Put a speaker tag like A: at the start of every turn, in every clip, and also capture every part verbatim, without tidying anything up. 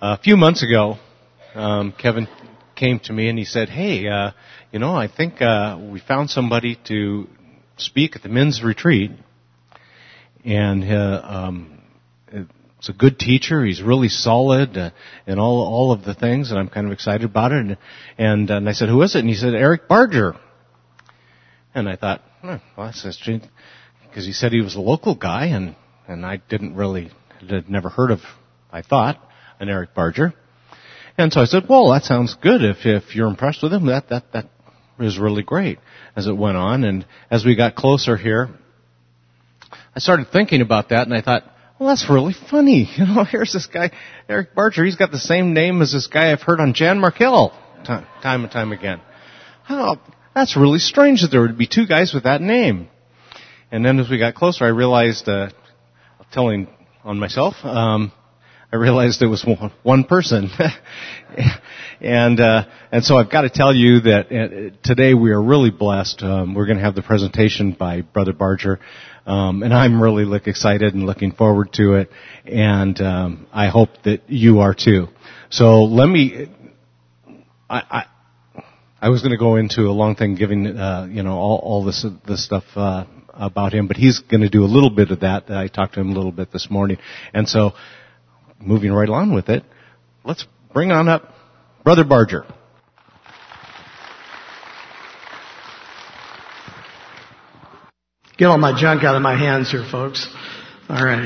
A: A few months ago, um, Kevin came to me and he said, hey, uh, you know, I think uh, we found somebody to speak at the men's retreat. And uh, um, it's a good teacher. He's really solid uh, in all all of the things, and I'm kind of excited about it. And, and, and I said, who is it? And he said, Eric Barger. And I thought, oh, well, that's interesting, because he said he was a local guy, and, and I didn't really, had never heard of, I thought, an Eric Barger. And so I said, well, that sounds good. If if you're impressed with him, that that that is really great. As it went on, and as we got closer here, I started thinking about that, and I thought, well, that's really funny. You know, here's this guy, Eric Barger. He's got the same name as this guy I've heard on Jan Markell time, time and time again. Oh, that's really strange that there would be two guys with that name. And then as we got closer, I realized, uh, telling on myself, um, I realized it was one, one person. and, uh, and so I've got to tell you that uh, today we are really blessed. Um, we're going to have the presentation by Brother Barger. Um, and I'm really look excited and looking forward to it. And, um, I hope that you are too. So let me, I, I, I was going to go into a long thing giving, uh, you know, all, all this, this stuff, uh, about him, but he's going to do a little bit of that. I talked to him a little bit this morning. And so, moving right on with it, let's bring on up Brother Barger.
B: Get all my junk out of my hands here, folks. All right.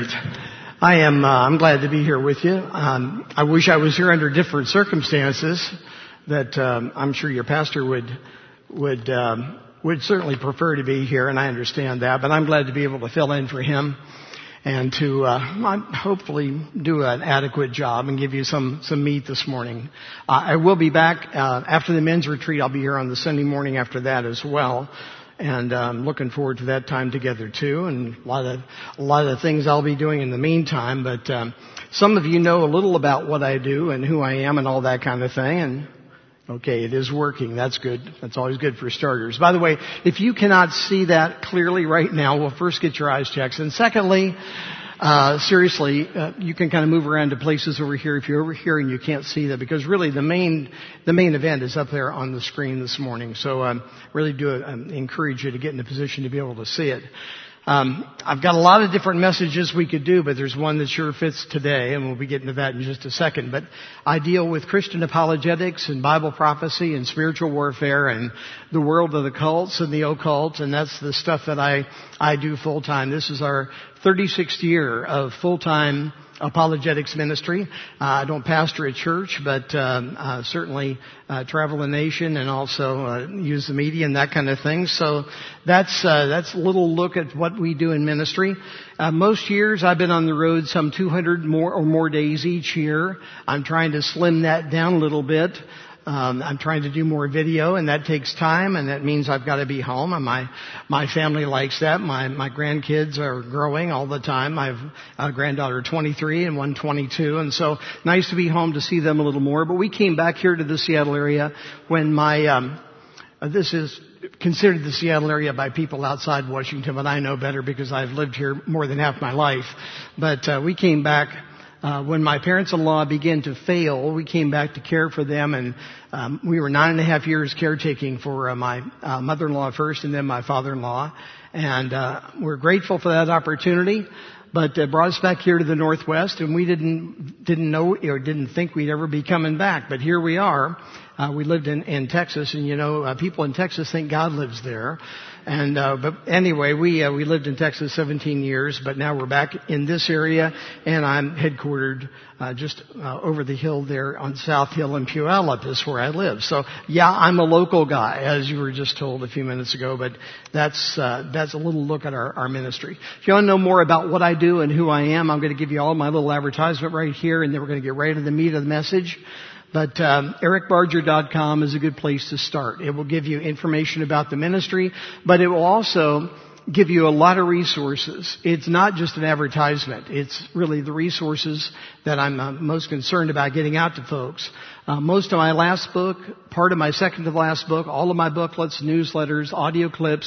B: I am, uh, I'm glad to be here with you. Um, I wish I was here under different circumstances that, um, I'm sure your pastor would, would, um, would certainly prefer to be here, and I understand that, but I'm glad to be able to fill in for him and to uh, hopefully do an adequate job and give you some, some meat this morning. Uh, I will be back uh, after the men's retreat. I'll be here on the Sunday morning after that as well. And I'm um, looking forward to that time together too, and a lot of a lot of the things I'll be doing in the meantime. But um, some of you know a little about what I do and who I am and all that kind of thing. And okay, it is working. That's good. That's always good for starters. By the way, if you cannot see that clearly right now, well, first get your eyes checked. And secondly, uh, seriously, uh, you can kind of move around to places over here if you're over here and you can't see that, because really the main, the main event is up there on the screen this morning. So, um, really do um, encourage you to get in a position to be able to see it. Um, I've got a lot of different messages we could do, but there's one that sure fits today, and we'll be getting to that in just a second. But I deal with Christian apologetics and Bible prophecy and spiritual warfare and the world of the cults and the occult, and that's the stuff that I, I do full time. This is our thirty-sixth year of full-time apologetics ministry. Uh, I don't pastor a church, but um, uh, certainly uh, travel the nation and also uh, use the media and that kind of thing. So that's uh, that's a little look at what we do in ministry. Uh, most years I've been on the road some two hundred more or more days each year. I'm trying to slim that down a little bit. Um, I'm trying to do more video, and that takes time, and that means I've got to be home. And my my family likes that. My my grandkids are growing all the time. I have a granddaughter twenty-three and one twenty-two, and so nice to be home to see them a little more. But we came back here to the Seattle area when my um, this is considered the Seattle area by people outside Washington, but I know better because I've lived here more than half my life. But uh, we came back. Uh, when my parents-in-law began to fail, we came back to care for them, and um, we were nine and a half years caretaking for uh, my uh, mother-in-law first, and then my father-in-law, and uh, we're grateful for that opportunity. But uh, brought us back here to the Northwest, and we didn't didn't know or didn't think we'd ever be coming back. But here we are. Uh, we lived in, in Texas, and you know, uh, people in Texas think God lives there. And, uh, but anyway, we, uh, we lived in Texas seventeen years, but now we're back in this area, and I'm headquartered, uh, just, uh, over the hill there on South Hill in Puyallup is where I live. So, yeah, I'm a local guy, as you were just told a few minutes ago, but that's, uh, that's a little look at our, our ministry. If you want to know more about what I do and who I am, I'm going to give you all my little advertisement right here, and then we're going to get right to the meat of the message. But um, eric barger dot com is a good place to start. It will give you information about the ministry, but it will also give you a lot of resources. It's not just an advertisement. It's really the resources that I'm uh, most concerned about getting out to folks. Uh, most of my last book, part of my second to last book, all of my booklets, newsletters, audio clips,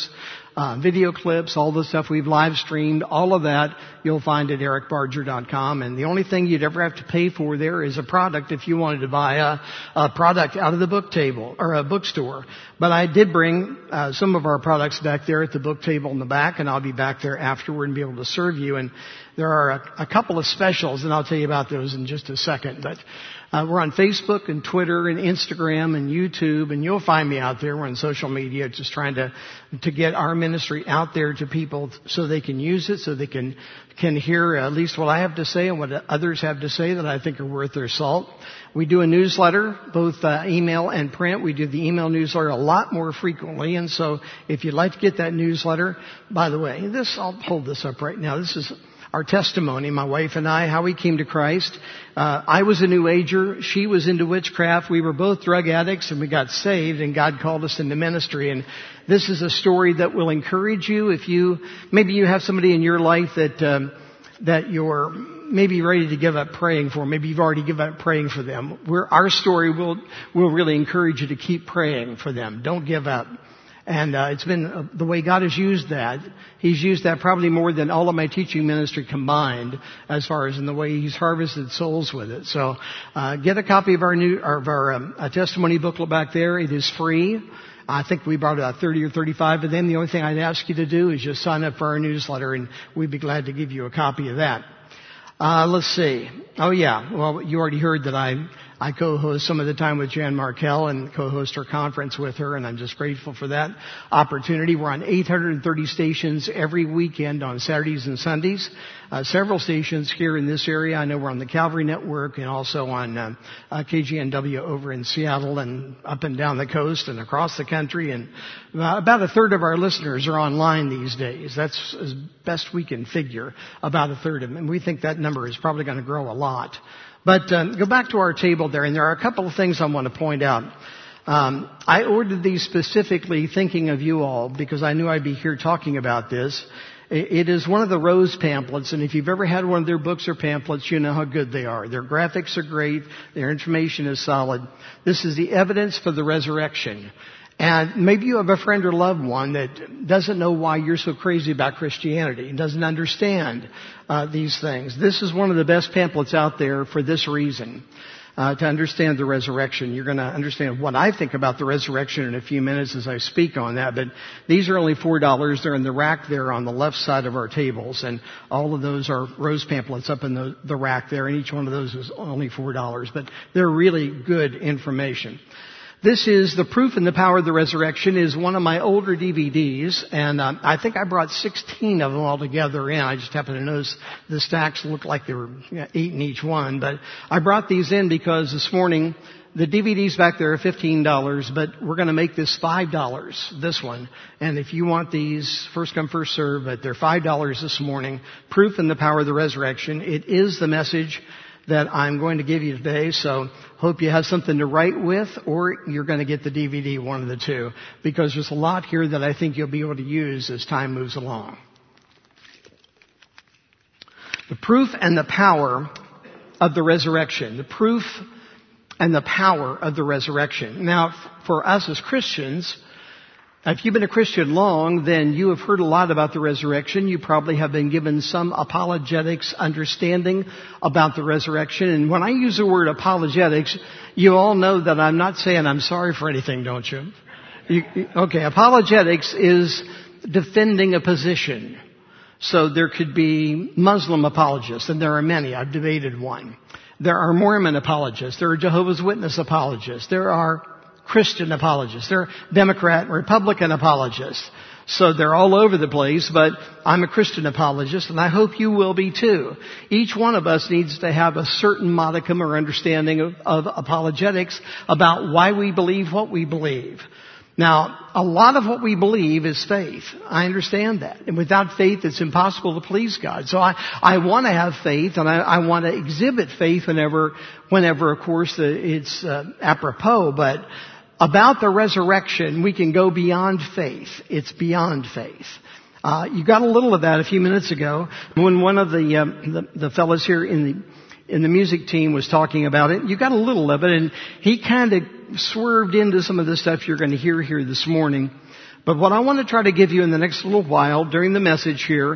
B: uh, video clips, all the stuff we've live streamed, all of that you'll find at eric barger dot com. And the only thing you'd ever have to pay for there is a product if you wanted to buy a, a product out of the book table or a bookstore. But I did bring uh, some of our products back there at the book table in the back, and I'll be back there afterward and be able to serve you. And there are a, a couple of specials, and I'll tell you about those in just a second. But uh, we're on Facebook and Twitter and Instagram and YouTube, and you'll find me out there. We're on social media, just trying to to get our ministry out there to people so they can use it, so they can can hear at least what I have to say and what others have to say that I think are worth their salt. We do a newsletter, both uh, email and print. We do the email newsletter a lot more frequently, and so if you'd like to get that newsletter, by the way, this I'll hold this up right now. This is our testimony, my wife and I, how we came to Christ. Uh, I was a New Ager. She was into witchcraft. We were both drug addicts, and we got saved, and God called us into ministry. And this is a story that will encourage you if you, maybe you have somebody in your life that, um, that you're maybe ready to give up praying for. Maybe you've already given up praying for them. We're, our story will, will really encourage you to keep praying for them. Don't give up. And uh, it's been uh, the way God has used that. He's used that probably more than all of my teaching ministry combined, as far as in the way He's harvested souls with it. So uh, get a copy of our new of our um, a testimony booklet back there. It is free. I think we brought about thirty or thirty-five of them. The only thing I'd ask you to do is just sign up for our newsletter, and we'd be glad to give you a copy of that. Uh, let's see. Oh yeah. Well, you already heard that I, I co-host some of the time with Jan Markell and co-host her conference with her, and I'm just grateful for that opportunity. We're on eight hundred thirty stations every weekend on Saturdays and Sundays. Uh, several stations here in this area. I know we're on the Calvary Network and also on uh, uh, K G N W over in Seattle and up and down the coast and across the country. And uh, about a third of our listeners are online these days. That's as best we can figure, about a third of them. And we think that number is probably going to grow a lot. But um, go back to our table there, and there are a couple of things I want to point out. Um, I ordered these specifically thinking of you all because I knew I'd be here talking about this. It is one of the Rose pamphlets, and if you've ever had one of their books or pamphlets, you know how good they are. Their graphics are great. Their information is solid. This is the evidence for the resurrection. And maybe you have a friend or loved one that doesn't know why you're so crazy about Christianity and doesn't understand uh, these things. This is one of the best pamphlets out there for this reason. Uh, to understand the resurrection. You're going to understand what I think about the resurrection in a few minutes as I speak on that. But these are only four dollars. They're in the rack there on the left side of our tables. And all of those are Rose pamphlets up in the, the rack there. And each one of those is only four dollars. But they're really good information. This is The Proof and the Power of the Resurrection, is one of my older D V Ds, and um, I think I brought sixteen of them all together in. I just happened to notice the stacks looked like they were you know, eight in each one, but I brought these in because this morning the D V Ds back there are fifteen dollars, but we're going to make this five dollars, this one. And if you want these, first come, first serve, but they're five dollars this morning. Proof and the Power of the Resurrection. It is the message that I'm going to give you today, so hope you have something to write with, or you're going to get the D V D, one of the two, because there's a lot here that I think you'll be able to use as time moves along. The Proof and the Power of the Resurrection. The Proof and the Power of the Resurrection. Now, for us as Christians, if you've been a Christian long, then you have heard a lot about the resurrection. You probably have been given some apologetics understanding about the resurrection. And when I use the word apologetics, you all know that I'm not saying I'm sorry for anything, don't you? you okay, apologetics is defending a position. So there could be Muslim apologists, and there are many. I've debated one. There are Mormon apologists. There are Jehovah's Witness apologists. There are Christian apologists. They're Democrat and Republican apologists. So they're all over the place, but I'm a Christian apologist, and I hope you will be too. Each one of us needs to have a certain modicum or understanding of, of apologetics about why we believe what we believe. Now, a lot of what we believe is faith. I understand that. And without faith, it's impossible to please God. So I, I want to have faith, and I, I want to exhibit faith whenever, whenever, of course, it's uh, apropos, but about the resurrection, we can go beyond faith. It's beyond faith. Uh, you got a little of that a few minutes ago when one of the, um, the, the fellows here in the, in the music team was talking about it. You got a little of it, and he kind of swerved into some of the stuff you're going to hear here this morning. But what I want to try to give you in the next little while during the message here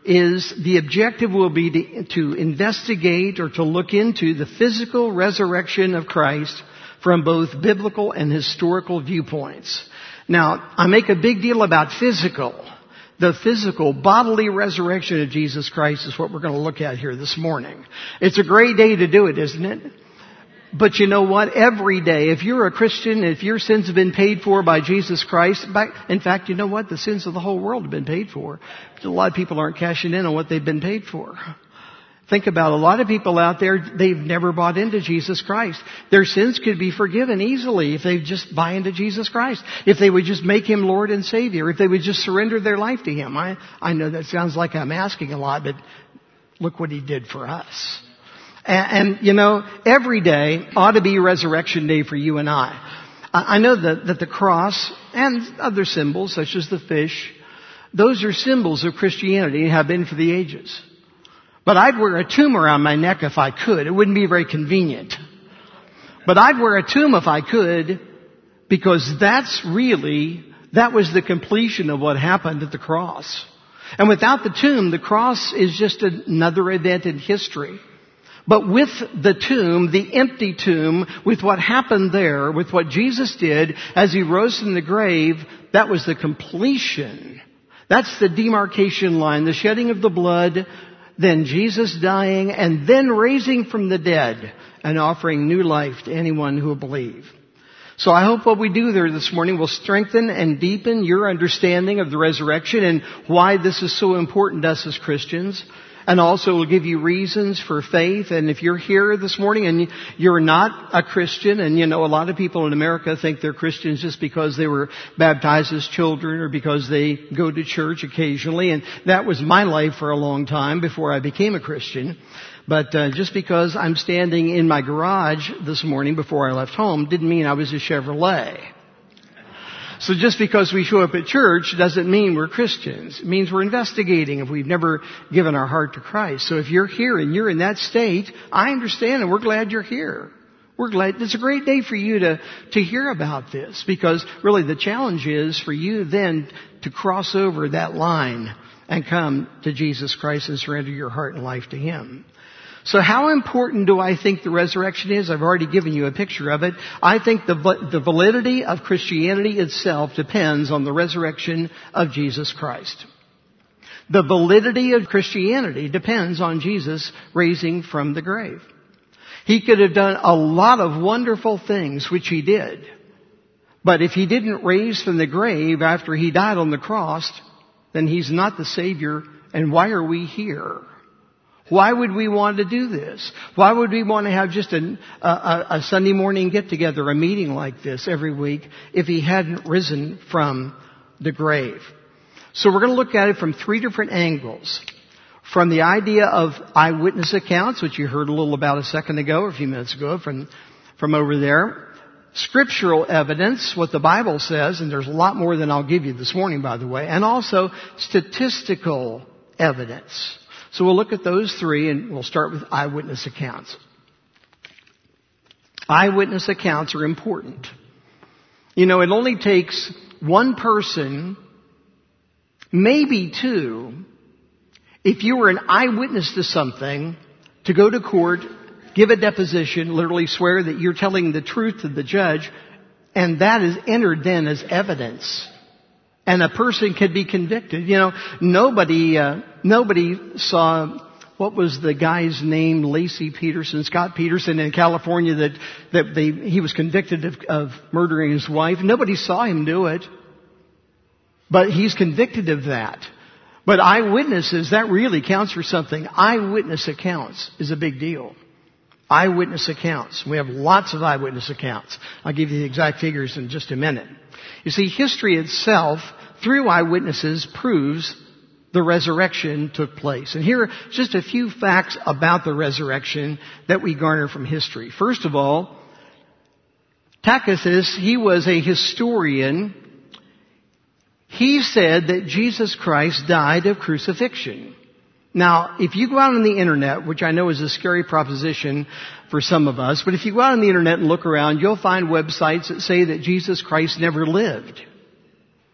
B: is the objective will be to, to investigate or to look into the physical resurrection of Christ from both biblical and historical viewpoints. Now, I make a big deal about physical. The physical, bodily resurrection of Jesus Christ is what we're going to look at here this morning. It's a great day to do it, isn't it? But you know what? Every day, if you're a Christian, if your sins have been paid for by Jesus Christ, in fact, you know what? The sins of the whole world have been paid for. A lot of people aren't cashing in on what they've been paid for. Think about it. A lot of people out there, they've never bought into Jesus Christ. Their sins could be forgiven easily if they just buy into Jesus Christ. If they would just make Him Lord and Savior. If they would just surrender their life to Him. I, I know that sounds like I'm asking a lot, but look what He did for us. And, and, you know, every day ought to be Resurrection Day for you and I. I know that, that the cross and other symbols, such as the fish, those are symbols of Christianity and have been for the ages. But I'd wear a tomb around my neck if I could. It wouldn't be very convenient. But I'd wear a tomb if I could, because that's really, that was the completion of what happened at the cross. And without the tomb, the cross is just another event in history. But with the tomb, the empty tomb, with what happened there, with what Jesus did as He rose from the grave, that was the completion. That's the demarcation line, the shedding of the blood, then Jesus dying, and then raising from the dead and offering new life to anyone who will believe. So I hope what we do there this morning will strengthen and deepen your understanding of the resurrection and why this is so important to us as Christians. And also will give you reasons for faith. And if you're here this morning and you're not a Christian, and you know a lot of people in America think they're Christians just because they were baptized as children or because they go to church occasionally. And that was my life for a long time before I became a Christian. But uh, just because I'm standing in my garage this morning before I left home didn't mean I was a Chevrolet. So just because we show up at church doesn't mean we're Christians. It means we're investigating if we've never given our heart to Christ. So if you're here and you're in that state, I understand and we're glad you're here. We're glad. It's a great day for you to, to hear about this, because really the challenge is for you then to cross over that line and come to Jesus Christ and surrender your heart and life to Him. So how important do I think the resurrection is? I've already given you a picture of it. I think the, the validity of Christianity itself depends on the resurrection of Jesus Christ. The validity of Christianity depends on Jesus raising from the grave. He could have done a lot of wonderful things, which He did. But if He didn't raise from the grave after He died on the cross, then He's not the Savior. And why are we here? Why would we want to do this? Why would we want to have just a, a, a Sunday morning get-together, a meeting like this every week, if He hadn't risen from the grave? So we're going to look at it from three different angles. From the idea of eyewitness accounts, which you heard a little about a second ago, or a few minutes ago from, from over there. Scriptural evidence, what the Bible says, and there's a lot more than I'll give you this morning, by the way. And also statistical evidence. So we'll look at those three, and we'll start with eyewitness accounts. Eyewitness accounts are important. You know, it only takes one person, maybe two, if you were an eyewitness to something, to go to court, give a deposition, literally swear that you're telling the truth to the judge, and that is entered then as evidence. And a person could be convicted. You know, nobody, uh, nobody saw, what was the guy's name, Lacey Peterson, Scott Peterson in California, that, that they, he was convicted of, of murdering his wife. Nobody saw him do it. But he's convicted of that. But eyewitnesses, that really counts for something. Eyewitness accounts is a big deal. Eyewitness accounts. We have lots of eyewitness accounts. I'll give you the exact figures in just a minute. You see, history itself, through eyewitnesses, proves the resurrection took place. And here are just a few facts about the resurrection that we garner from history. First of all, Tacitus, he was a historian. He said that Jesus Christ died of crucifixion. Now, if you go out on the internet, which I know is a scary proposition for some of us, but if you go out on the internet and look around, you'll find websites that say that Jesus Christ never lived.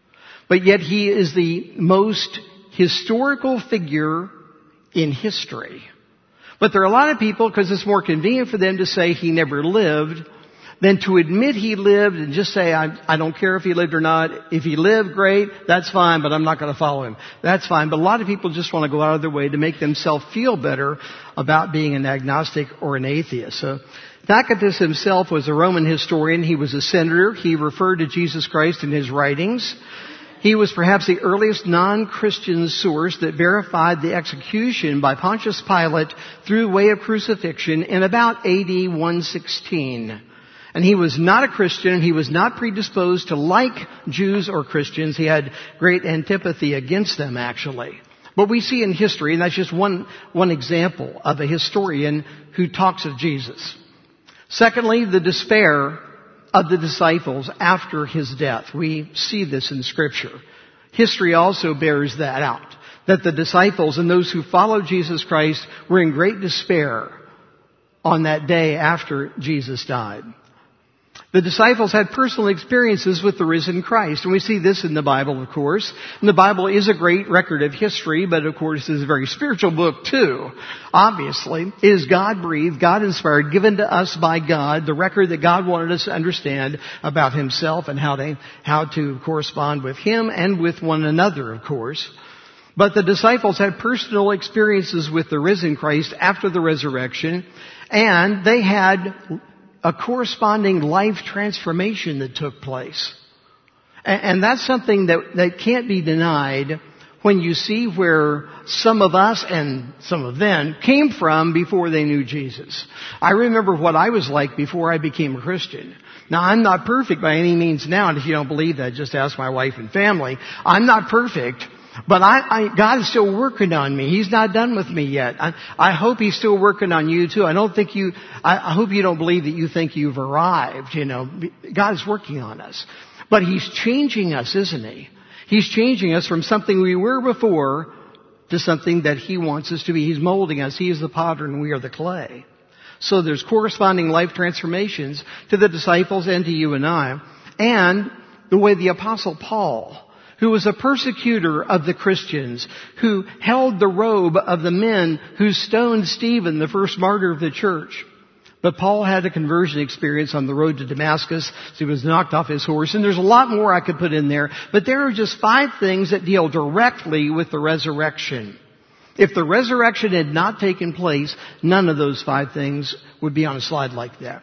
B: But yet he is the most historical figure in history. But there are a lot of people, because it's more convenient for them to say he never lived than to admit he lived and just say, I, I don't care if he lived or not. If he lived, great, that's fine, but I'm not going to follow him. That's fine. But a lot of people just want to go out of their way to make themselves feel better about being an agnostic or an atheist. So Tacitus himself was a Roman historian. He was a senator. He referred to Jesus Christ in his writings. He was perhaps the earliest non-Christian source that verified the execution by Pontius Pilate through way of crucifixion in about A D one sixteen. And he was not a Christian. He was not predisposed to like Jews or Christians. He had great antipathy against them, actually. But we see in history, and that's just one, one example of a historian who talks of Jesus. Secondly, the despair of the disciples after his death. We see this in Scripture. History also bears that out, that the disciples and those who followed Jesus Christ were in great despair on that day after Jesus died. The disciples had personal experiences with the risen Christ, and we see this in the Bible, of course. And the Bible is a great record of history, but of course is a very spiritual book too. Obviously, it is God-breathed, God-inspired, given to us by God, the record that God wanted us to understand about Himself and how to, how to correspond with Him and with one another, of course. But the disciples had personal experiences with the risen Christ after the resurrection, and they had a corresponding life transformation that took place. And that's something that, that can't be denied when you see where some of us and some of them came from before they knew Jesus. I remember what I was like before I became a Christian. Now, I'm not perfect by any means now, and if you don't believe that, just ask my wife and family. I'm not perfect. But I, I, God is still working on me. He's not done with me yet. I, I hope He's still working on you too. I don't think you, I, I hope you don't believe that you think you've arrived, you know. God is working on us. But He's changing us, isn't He? He's changing us from something we were before to something that He wants us to be. He's molding us. He is the potter and we are the clay. So there's corresponding life transformations to the disciples and to you and I. And the way the Apostle Paul, who was a persecutor of the Christians, who held the robe of the men who stoned Stephen, the first martyr of the church. But Paul had a conversion experience on the road to Damascus, so he was knocked off his horse. And there's a lot more I could put in there, but there are just five things that deal directly with the resurrection. If the resurrection had not taken place, none of those five things would be on a slide like that.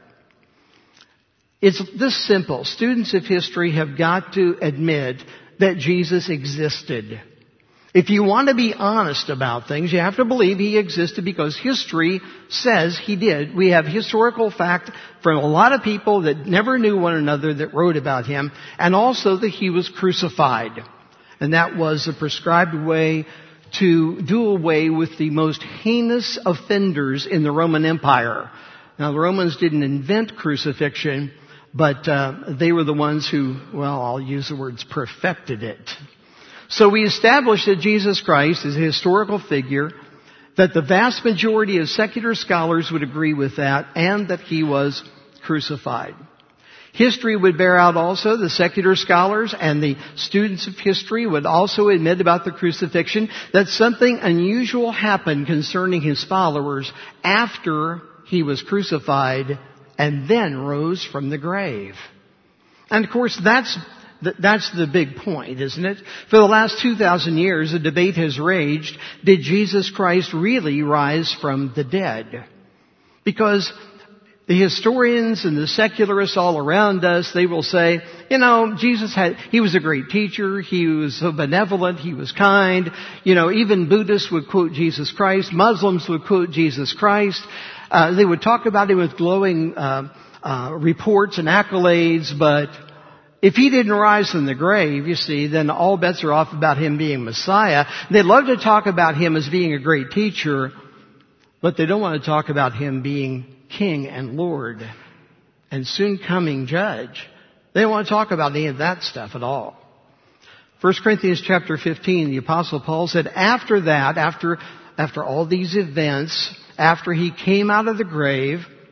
B: It's this simple. Students of history have got to admit that Jesus existed. If you want to be honest about things, you have to believe He existed because history says He did. We have historical fact from a lot of people that never knew one another that wrote about Him, and also that He was crucified. And that was the prescribed way to do away with the most heinous offenders in the Roman Empire. Now, the Romans didn't invent crucifixion, but uh, they were the ones who, well, I'll use the words, perfected it. So we established that Jesus Christ is a historical figure, that the vast majority of secular scholars would agree with that, and that He was crucified. History would bear out also, the secular scholars and the students of history would also admit about the crucifixion that something unusual happened concerning His followers after He was crucified and then rose from the grave. And of course, that's the, that's the big point, isn't it? For the last two thousand years, a debate has raged, did Jesus Christ really rise from the dead? Because the historians and the secularists all around us, they will say, you know, Jesus had, He was a great teacher, He was so benevolent, He was kind. You know, even Buddhists would quote Jesus Christ, Muslims would quote Jesus Christ. Uh, they would talk about Him with glowing uh, uh, reports and accolades, but if He didn't rise from the grave, you see, then all bets are off about Him being Messiah. They'd love to talk about Him as being a great teacher, but they don't want to talk about Him being King and Lord and soon coming Judge. They don't want to talk about any of that stuff at all. First Corinthians chapter fifteen, the Apostle Paul said, after that, after, after all these events, after He came out of the grave,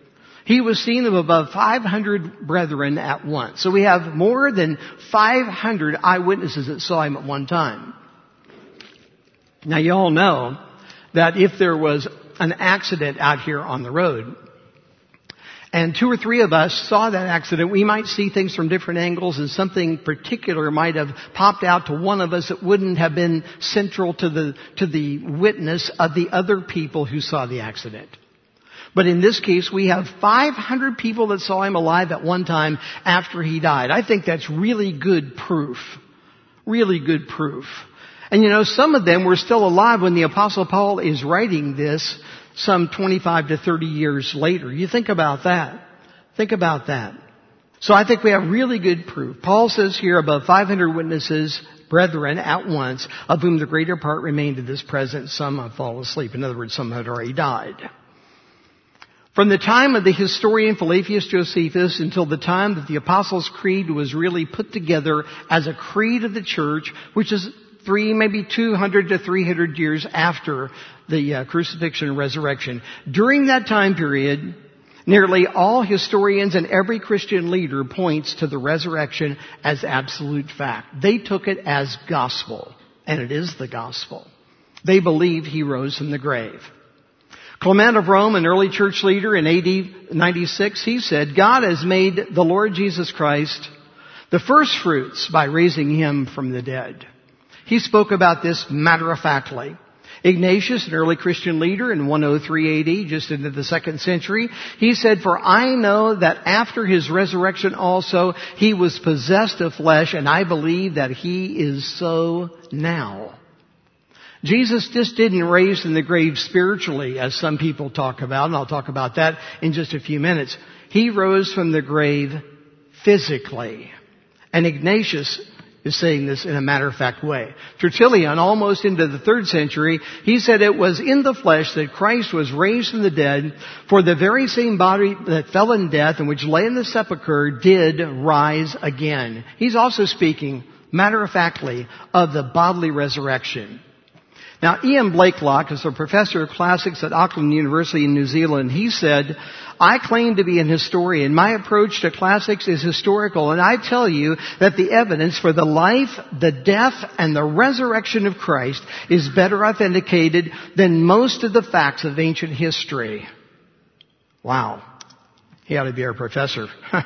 B: He was seen of above five hundred brethren at once. So we have more than five hundred eyewitnesses that saw him at one time. Now you all know that if there was an accident out here on the road, and two or three of us saw that accident, we might see things from different angles, and something particular might have popped out to one of us that wouldn't have been central to the, to the witness of the other people who saw the accident. But in this case, we have five hundred people that saw him alive at one time after he died. I think that's really good proof. Really good proof. And you know, some of them were still alive when the Apostle Paul is writing this some twenty-five to thirty years later. You think about that. Think about that. So I think we have really good proof. Paul says here above five hundred witnesses, brethren, at once, of whom the greater part remain to this present. Some have fallen asleep. In other words, some had already died. From the time of the historian Flavius Josephus until the time that the Apostles' Creed was really put together as a creed of the church, which is three, maybe two hundred to three hundred years after the uh, crucifixion and resurrection. During that time period, nearly all historians and every Christian leader points to the resurrection as absolute fact. They took it as gospel, and it is the gospel. They believe he rose from the grave. Clement of Rome, an early church leader in A D ninety-six, he said, God has made the Lord Jesus Christ the first fruits by raising him from the dead. He spoke about this matter-of-factly. Ignatius, an early Christian leader in one oh three A D, just into the second century, he said, for I know that after his resurrection also, he was possessed of flesh, and I believe that he is so now. Jesus just didn't raise from the grave spiritually, as some people talk about, and I'll talk about that in just a few minutes. He rose from the grave physically. And Ignatius is saying this in a matter-of-fact way. Tertullian, almost into the third century, he said it was in the flesh that Christ was raised from the dead, for the very same body that fell in death and which lay in the sepulchre did rise again. He's also speaking matter-of-factly of the bodily resurrection. Now, Ian Blakelock is a professor of classics at Auckland University in New Zealand. He said, I claim to be an historian. My approach to classics is historical, and I tell you that the evidence for the life, the death, and the resurrection of Christ is better authenticated than most of the facts of ancient history. Wow. He ought to be our professor.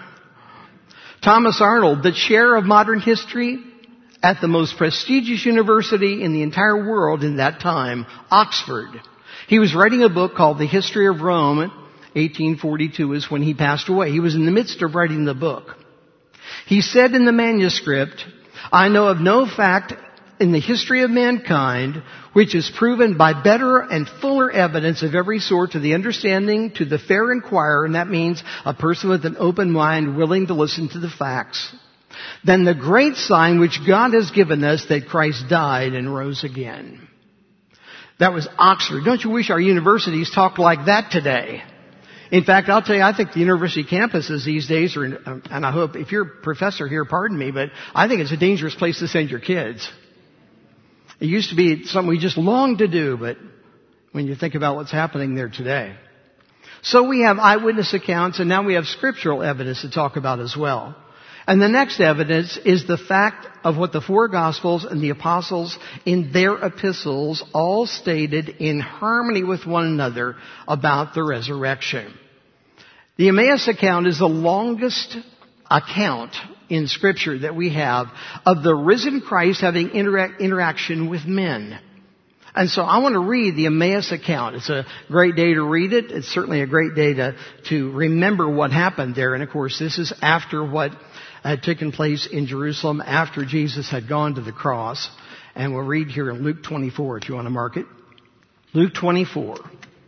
B: Thomas Arnold, the chair of modern history at the most prestigious university in the entire world in that time, Oxford. He was writing a book called The History of Rome. eighteen forty-two is when he passed away. He was in the midst of writing the book. He said in the manuscript, I know of no fact in the history of mankind which is proven by better and fuller evidence of every sort to the understanding, to the fair inquirer, and that means a person with an open mind willing to listen to the facts, than the great sign which God has given us that Christ died and rose again. That was Oxford. Don't you wish our universities talked like that today? In fact, I'll tell you, I think the university campuses these days are, and I hope, if you're a professor here, pardon me, but I think it's a dangerous place to send your kids. It used to be something we just longed to do, but when you think about what's happening there today. So we have eyewitness accounts, and now we have scriptural evidence to talk about as well. And the next evidence is the fact of what the four Gospels and the Apostles in their epistles all stated in harmony with one another about the resurrection. The Emmaus account is the longest account in Scripture that we have of the risen Christ having interac- interaction with men. And so I want to read the Emmaus account. It's a great day to read it. It's certainly a great day to, to remember what happened there. And of course, this is after what had taken place in Jerusalem after Jesus had gone to the cross. And we'll read here in Luke twenty-four if you want to mark it. Luke twenty-four.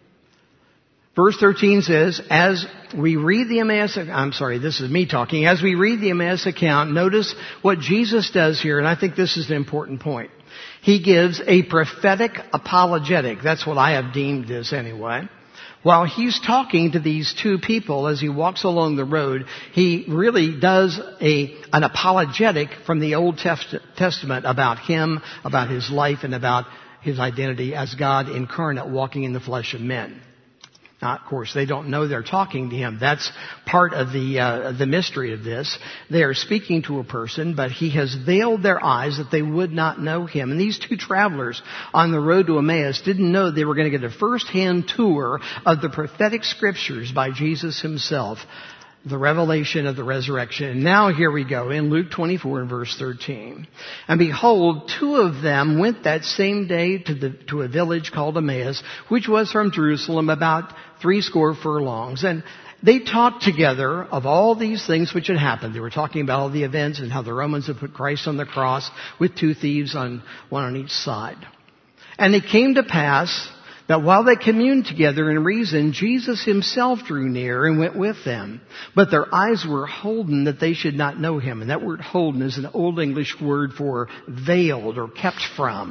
B: Verse thirteen says, as we read the Emmaus, I'm sorry, this is me talking. As we read the Emmaus account, notice what Jesus does here, and I think this is an important point. He gives a prophetic apologetic. That's what I have deemed this anyway. While he's talking to these two people as he walks along the road, he really does a, an apologetic from the Old Testament about him, about his life, and about his identity as God incarnate walking in the flesh of men. Now, of course, they don't know they're talking to him. That's part of the uh, the mystery of this. They are speaking to a person, but he has veiled their eyes that they would not know him. And these two travelers on the road to Emmaus didn't know they were going to get a first-hand tour of the prophetic scriptures by Jesus himself, the revelation of the resurrection. And now here we go in Luke twenty-four and verse thirteen. And behold, two of them went that same day to the to a village called Emmaus, which was from Jerusalem about three score furlongs. And they talked together of all these things which had happened. They were talking about all the events and how the Romans had put Christ on the cross with two thieves on one on each side. And it came to pass that while they communed together in reason, Jesus himself drew near and went with them. But their eyes were holden that they should not know him. And that word holden is an Old English word for veiled or kept from.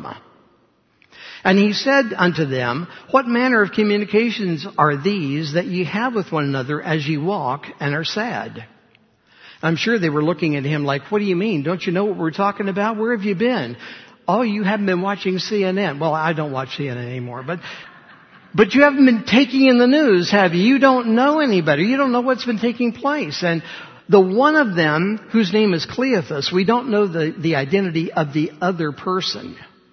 B: And he said unto them, what manner of communications are these that ye have with one another as ye walk and are sad? I'm sure they were looking at him like, what do you mean? Don't you know what we're talking about? Where have you been? Oh, you haven't been watching C N N. Well, I don't watch C N N anymore, but, but you haven't been taking in the news, have you? You don't know anybody. You don't know what's been taking place. And the one of them, whose name is Cleophas, we don't know the, the identity of the other person.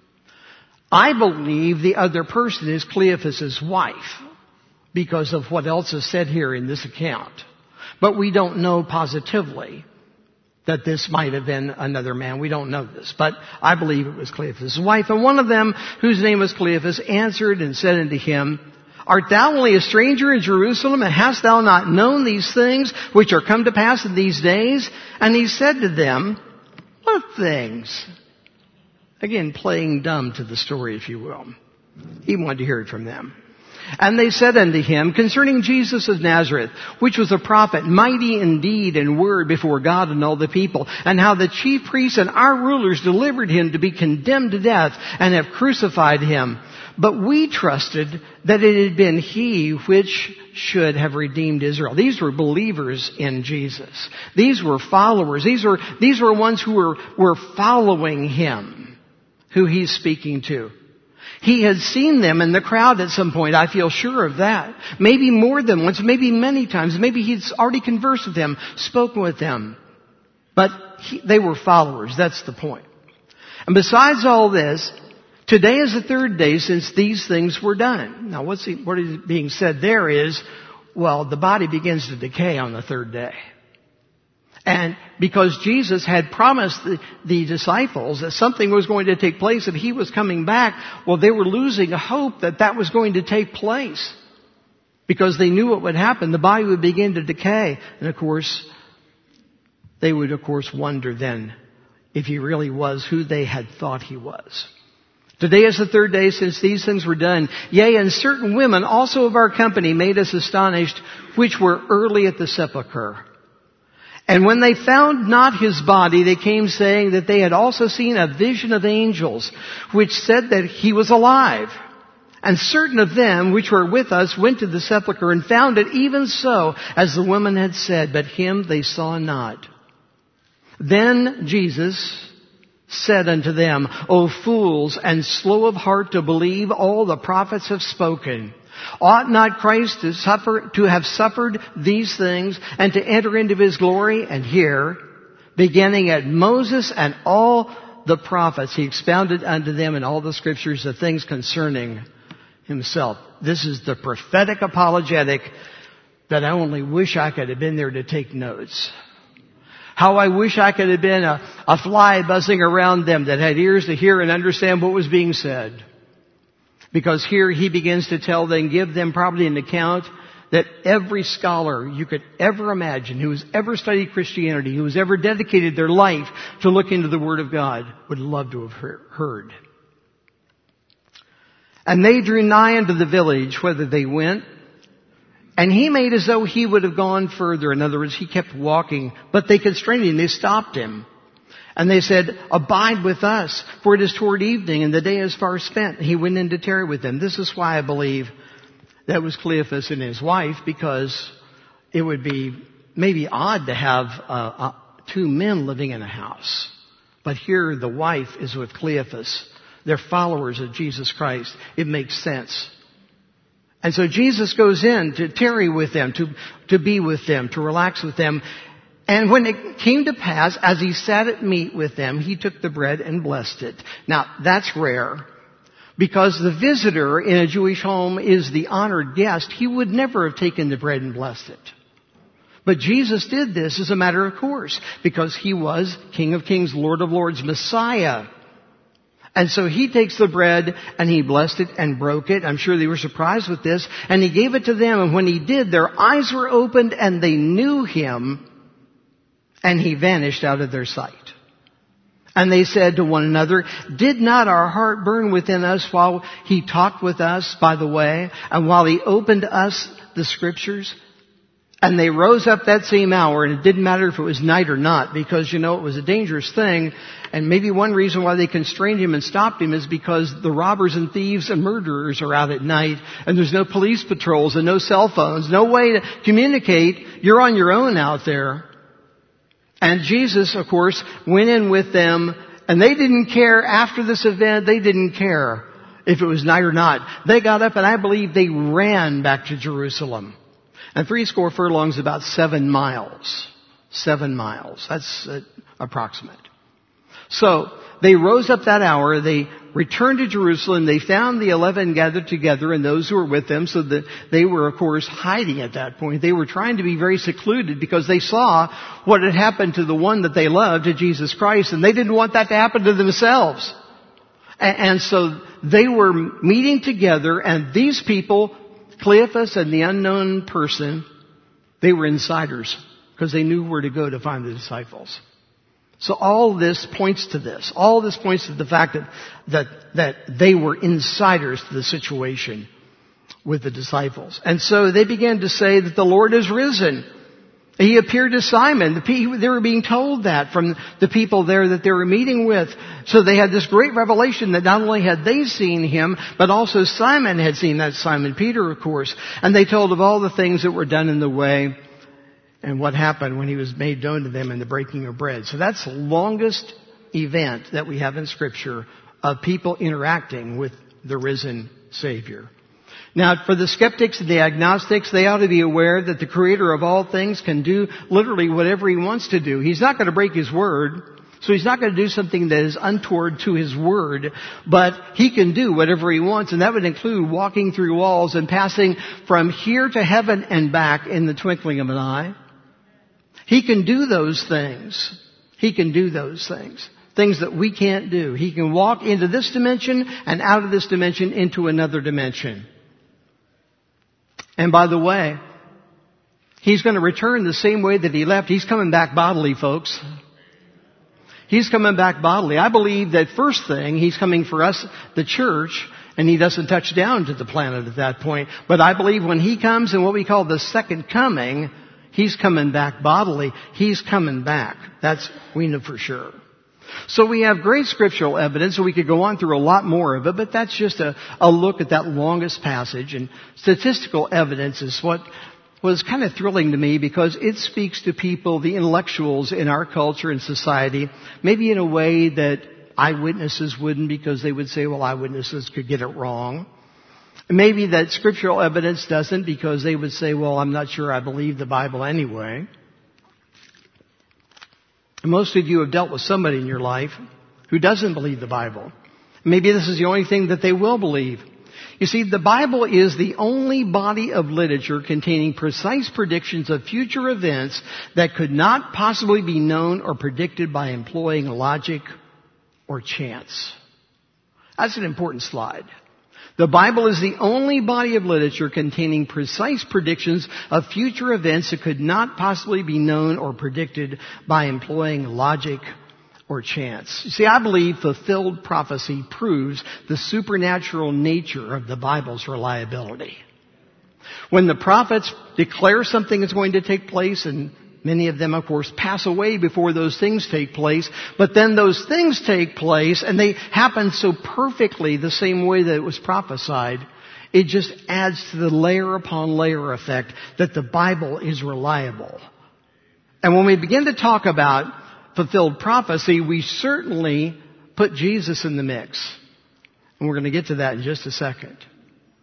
B: I believe the other person is Cleophas's wife because of what else is said here in this account. But we don't know positively that this might have been another man. We don't know this, but I believe it was Cleophas' wife. And one of them, whose name was Cleophas, answered and said unto him, art thou only a stranger in Jerusalem, and hast thou not known these things which are come to pass in these days? And he said to them, what things? Again, playing dumb to the story, if you will. He wanted to hear it from them. And they said unto him, concerning Jesus of Nazareth, which was a prophet, mighty in deed and word before God and all the people, and how the chief priests and our rulers delivered him to be condemned to death and have crucified him. But we trusted that it had been he which should have redeemed Israel. These were believers in Jesus. These were followers. These were, these were ones who were, were following him, who he's speaking to. He had seen them in the crowd at some point. I feel sure of that. Maybe more than once, maybe many times. Maybe he's already conversed with them, spoken with them. But he, they were followers. That's the point. And besides all this, today is the third day since these things were done. Now, what's he, what is being said there is, well, the body begins to decay on the third day. And because Jesus had promised the, the disciples that something was going to take place, that he was coming back, well, they were losing hope that that was going to take place. Because they knew what would happen. The body would begin to decay. And of course, they would of course wonder then if he really was who they had thought he was. Today is the third day since these things were done. Yea, and certain women also of our company made us astonished, which were early at the sepulchre. And when they found not his body, they came saying that they had also seen a vision of angels, which said that he was alive. And certain of them which were with us went to the sepulchre and found it even so as the women had said, but him they saw not. Then Jesus said unto them, O fools, and slow of heart to believe all the prophets have spoken. Ought not Christ to suffer, to have suffered these things and to enter into his glory? And here, beginning at Moses and all the prophets, he expounded unto them in all the scriptures the things concerning himself. This is the prophetic apologetic that I only wish I could have been there to take notes. How I wish I could have been a, a fly buzzing around them that had ears to hear and understand what was being said. Because here he begins to tell them, give them probably an account that every scholar you could ever imagine who has ever studied Christianity, who has ever dedicated their life to look into the Word of God, would love to have heard. And they drew nigh unto the village, whither they went. And he made as though he would have gone further. In other words, he kept walking, but they constrained him. They stopped him. And they said, abide with us, for it is toward evening, and the day is far spent. He went in to tarry with them. This is why I believe that was Cleophas and his wife, because it would be maybe odd to have uh, uh, two men living in a house. But here the wife is with Cleophas. They're followers of Jesus Christ. It makes sense. And so Jesus goes in to tarry with them, to, to be with them, to relax with them. And when it came to pass, as he sat at meat with them, he took the bread and blessed it. Now, that's rare. Because the visitor in a Jewish home is the honored guest, he would never have taken the bread and blessed it. But Jesus did this as a matter of course, because he was King of Kings, Lord of Lords, Messiah. And so he takes the bread and he blessed it and broke it. I'm sure they were surprised with this. And he gave it to them. And when he did, their eyes were opened and they knew him. And he vanished out of their sight. And they said to one another, did not our heart burn within us while he talked with us by the way, and while he opened to us the scriptures? And they rose up that same hour, and it didn't matter if it was night or not, because, you know, it was a dangerous thing. And maybe one reason why they constrained him and stopped him is because the robbers and thieves and murderers are out at night, and there's no police patrols and no cell phones, no way to communicate. You're on your own out there. And Jesus, of course, went in with them, and they didn't care after this event. They didn't care if it was night or not. They got up, and I believe they ran back to Jerusalem. And three score furlongs is about seven miles. Seven miles. That's uh, approximate. So they rose up that hour. They returned to Jerusalem. They found the eleven gathered together and those who were with them. So that they were, of course, hiding at that point. They were trying to be very secluded because they saw what had happened to the one that they loved, to Jesus Christ. And they didn't want that to happen to themselves. And, and so they were meeting together, and these people, Cleophas and the unknown person, they were insiders because they knew where to go to find the disciples. So all this points to this. All this points to the fact that, that, that they were insiders to the situation with the disciples. And so they began to say that the Lord is risen. He appeared to Simon. The people, they were being told that from the people there that they were meeting with. So they had this great revelation that not only had they seen him, but also Simon had seen that, Simon Peter, of course. And they told of all the things that were done in the way and what happened when he was made known to them in the breaking of bread. So that's the longest event that we have in Scripture of people interacting with the risen Savior. Now, for the skeptics and the agnostics, they ought to be aware that the Creator of all things can do literally whatever He wants to do. He's not going to break His word, so He's not going to do something that is untoward to His word, but He can do whatever He wants, and that would include walking through walls and passing from here to heaven and back in the twinkling of an eye. He can do those things. He can do those things. Things that we can't do. He can walk into this dimension and out of this dimension into another dimension. And by the way, He's going to return the same way that He left. He's coming back bodily, folks. He's coming back bodily. I believe that first thing, He's coming for us, the church, and He doesn't touch down to the planet at that point. But I believe when He comes in what we call the second coming, He's coming back bodily. He's coming back. That's, we know for sure. So we have great scriptural evidence, so we could go on through a lot more of it, but that's just a, a look at that longest passage. And statistical evidence is what was kind of thrilling to me because it speaks to people, the intellectuals in our culture and society, maybe in a way that eyewitnesses wouldn't, because they would say, well, eyewitnesses could get it wrong. Maybe that scriptural evidence doesn't, because they would say, well, I'm not sure I believe the Bible anyway. Most of you have dealt with somebody in your life who doesn't believe the Bible. Maybe this is the only thing that they will believe. You see, the Bible is the only body of literature containing precise predictions of future events that could not possibly be known or predicted by employing logic or chance. That's an important slide. The Bible is the only body of literature containing precise predictions of future events that could not possibly be known or predicted by employing logic or chance. You see, I believe fulfilled prophecy proves the supernatural nature of the Bible's reliability. When the prophets declare something is going to take place, and many of them, of course, pass away before those things take place. But then those things take place, and they happen so perfectly the same way that it was prophesied. It just adds to the layer upon layer effect that the Bible is reliable. And when we begin to talk about fulfilled prophecy, we certainly put Jesus in the mix. And we're going to get to that in just a second.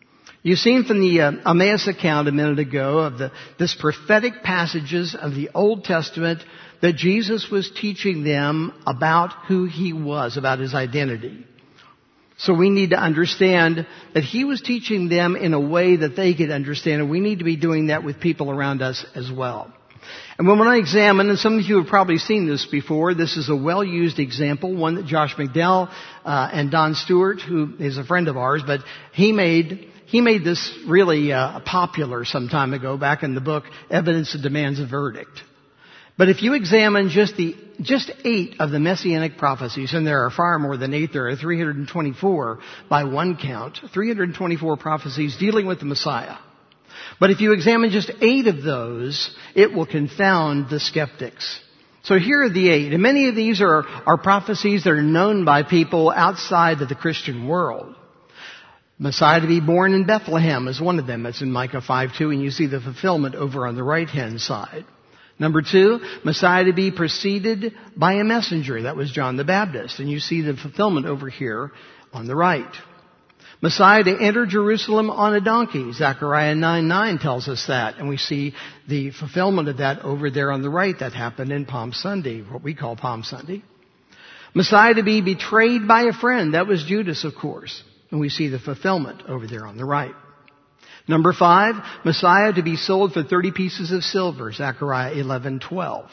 B: You've seen from the uh, Emmaus account a minute ago of the this prophetic passages of the Old Testament that Jesus was teaching them about who He was, about His identity. So we need to understand that He was teaching them in a way that they could understand, and we need to be doing that with people around us as well. And when I examine, and some of you have probably seen this before, this is a well-used example, one that Josh McDowell uh, and Don Stewart, who is a friend of ours, but he made he made this really uh, popular some time ago, back in the book Evidence That Demands a Verdict. But if you examine just the just eight of the Messianic prophecies, and there are far more than eight, there are three hundred twenty-four by one count, three hundred twenty-four prophecies dealing with the Messiah. But if you examine just eight of those, it will confound the skeptics. So here are the eight. And many of these are, are prophecies that are known by people outside of the Christian world. Messiah to be born in Bethlehem is one of them. It's in Micah five two, and you see the fulfillment over on the right-hand side. Number two, Messiah to be preceded by a messenger. That was John the Baptist, and you see the fulfillment over here on the right. Messiah to enter Jerusalem on a donkey. Zechariah nine nine tells us that. And we see the fulfillment of that over there on the right. That happened in Palm Sunday, what we call Palm Sunday. Messiah to be betrayed by a friend. That was Judas, of course. And we see the fulfillment over there on the right. Number five, Messiah to be sold for thirty pieces of silver. Zechariah eleven twelve.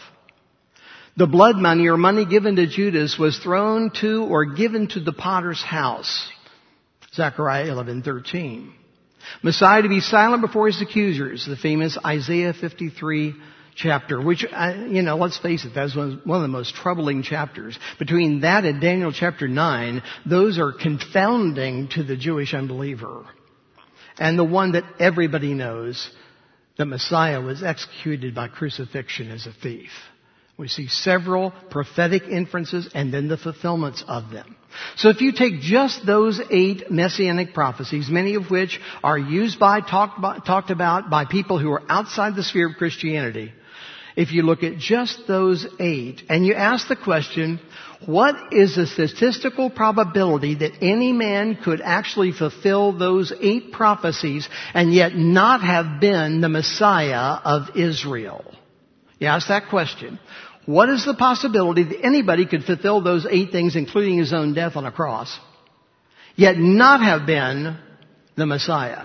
B: The blood money or money given to Judas was thrown to or given to the potter's house. Zechariah eleven thirteen. Messiah to be silent before his accusers, the famous Isaiah fifty-three chapter, which, you know, let's face it, that's one of the most troubling chapters. Between that and Daniel chapter nine, those are confounding to the Jewish unbeliever. And the one that everybody knows, that Messiah was executed by crucifixion as a thief. We see several prophetic inferences and then the fulfillments of them. So if you take just those eight messianic prophecies, many of which are used by, talked, by, talked about by people who are outside the sphere of Christianity, if you look at just those eight and you ask the question, what is the statistical probability that any man could actually fulfill those eight prophecies and yet not have been the Messiah of Israel? You ask that question. What is the possibility that anybody could fulfill those eight things, including his own death on a cross, yet not have been the Messiah?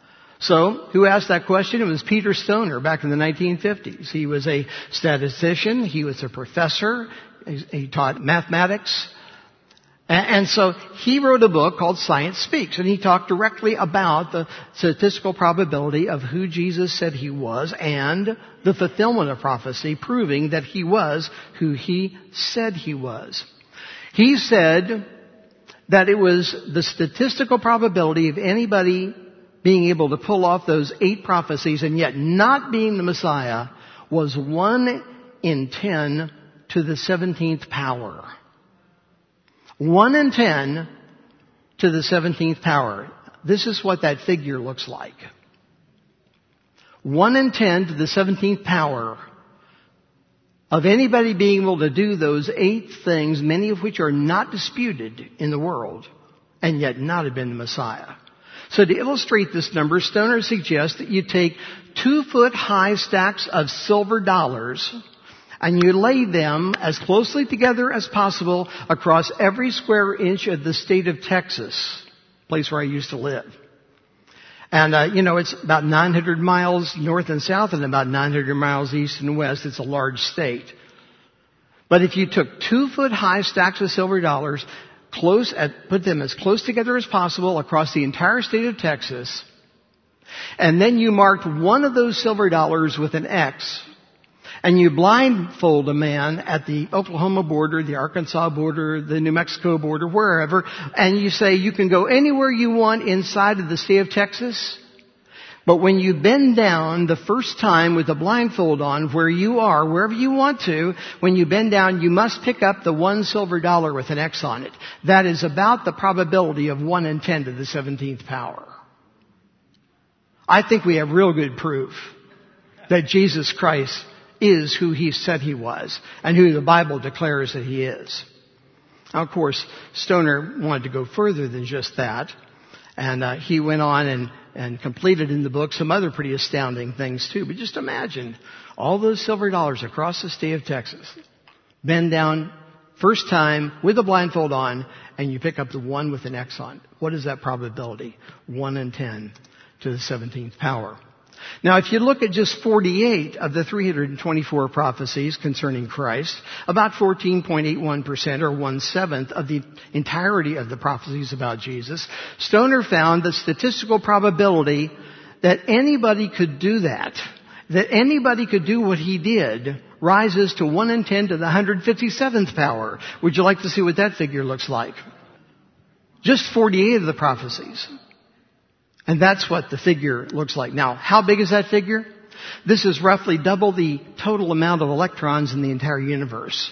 B: So, who asked that question? It was Peter Stoner back in the nineteen fifties. He was a statistician. He was a professor. He taught mathematics. And so he wrote a book called Science Speaks, and he talked directly about the statistical probability of who Jesus said he was and the fulfillment of prophecy, proving that he was who he said he was. He said that it was the statistical probability of anybody being able to pull off those eight prophecies and yet not being the Messiah was one in ten to the seventeenth power. One in ten to the seventeenth power. This is what that figure looks like. One in ten to the seventeenth power of anybody being able to do those eight things, many of which are not disputed in the world, and yet not have been the Messiah. So to illustrate this number, Stoner suggests that you take two foot high stacks of silver dollars and you lay them as closely together as possible across every square inch of the state of Texas, place where I used to live. And, uh, you know, it's about nine hundred miles north and south and about nine hundred miles east and west. It's a large state. But if you took two foot high stacks of silver dollars, close at, put them as close together as possible across the entire state of Texas, and then you marked one of those silver dollars with an X, and you blindfold a man at the Oklahoma border, the Arkansas border, the New Mexico border, wherever, and you say you can go anywhere you want inside of the state of Texas, but when you bend down the first time with the blindfold on where you are, wherever you want to, when you bend down, you must pick up the one silver dollar with an X on it. That is about the probability of one in ten to the seventeenth power. I think we have real good proof that Jesus Christ is who he said he was and who the Bible declares that he is. Now, of course, Stoner wanted to go further than just that. And uh, he went on and, and completed in the book some other pretty astounding things too. But just imagine all those silver dollars across the state of Texas. Bend down, first time, with a blindfold on, and you pick up the one with an X on. What is that probability? one in ten to the seventeenth power. Now, if you look at just forty-eight of the three hundred twenty-four prophecies concerning Christ, about fourteen point eight one percent or one-seventh of the entirety of the prophecies about Jesus, Stoner found the statistical probability that anybody could do that, that anybody could do what he did, rises to one in ten to the one hundred fifty-seventh power. Would you like to see what that figure looks like? Just forty-eight of the prophecies. And that's what the figure looks like. Now, how big is that figure? This is roughly double the total amount of electrons in the entire universe.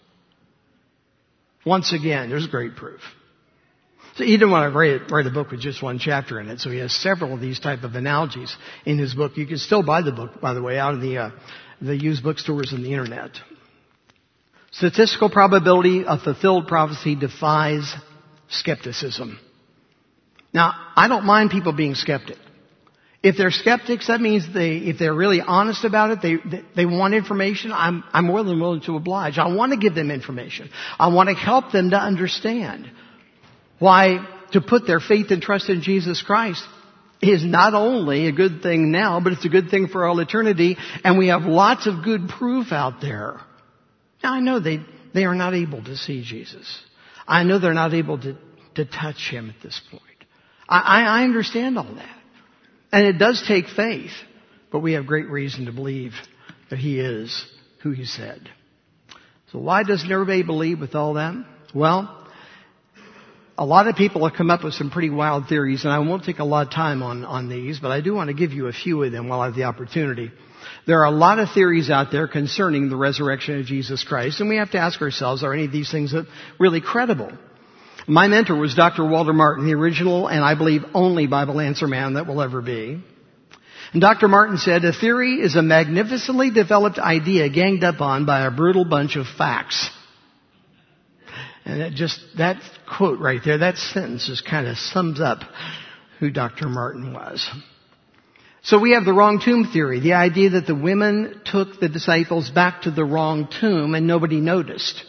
B: Once again, there's great proof. So he didn't want to write, write a book with just one chapter in it, so he has several of these type of analogies in his book. You can still buy the book, by the way, out of the, uh, the used bookstores and the internet. Statistical probability of fulfilled prophecy defies skepticism. Now, I don't mind people being skeptic. If they're skeptics, that means they, if they're really honest about it, they, they, they want information, I'm, I'm more than willing to oblige. I want to give them information. I want to help them to understand why to put their faith and trust in Jesus Christ is not only a good thing now, but it's a good thing for all eternity, and we have lots of good proof out there. Now, I know they, they are not able to see Jesus. I know they're not able to, to touch Him at this point. I, I understand all that. And it does take faith, but we have great reason to believe that He is who He said. So why doesn't everybody believe with all that? Well, a lot of people have come up with some pretty wild theories, and I won't take a lot of time on, on these, but I do want to give you a few of them while I have the opportunity. There are a lot of theories out there concerning the resurrection of Jesus Christ, and we have to ask ourselves, are any of these things really credible? My mentor was Doctor Walter Martin, the original and I believe only Bible answer man that will ever be. And Doctor Martin said, a theory is a magnificently developed idea ganged up on by a brutal bunch of facts. And that just, that quote right there, that sentence just kind of sums up who Doctor Martin was. So we have the wrong tomb theory, the idea that the women took the disciples back to the wrong tomb and nobody noticed.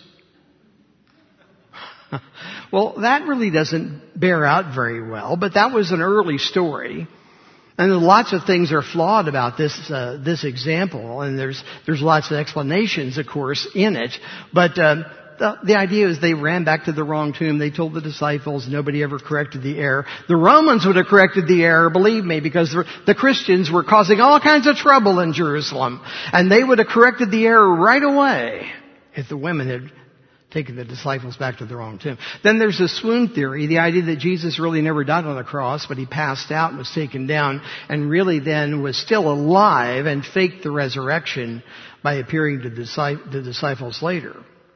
B: Well, that really doesn't bear out very well, but that was an early story. And lots of things are flawed about this uh, this example, and there's there's lots of explanations, of course, in it. But uh, the, the idea is they ran back to the wrong tomb. They told the disciples. Nobody ever corrected the error. The Romans would have corrected the error, believe me, because the, the Christians were causing all kinds of trouble in Jerusalem, and they would have corrected the error right away if the women had taking the disciples back to the wrong tomb. Then there's the swoon theory, the idea that Jesus really never died on the cross, but He passed out and was taken down, and really then was still alive and faked the resurrection by appearing to the disciples later.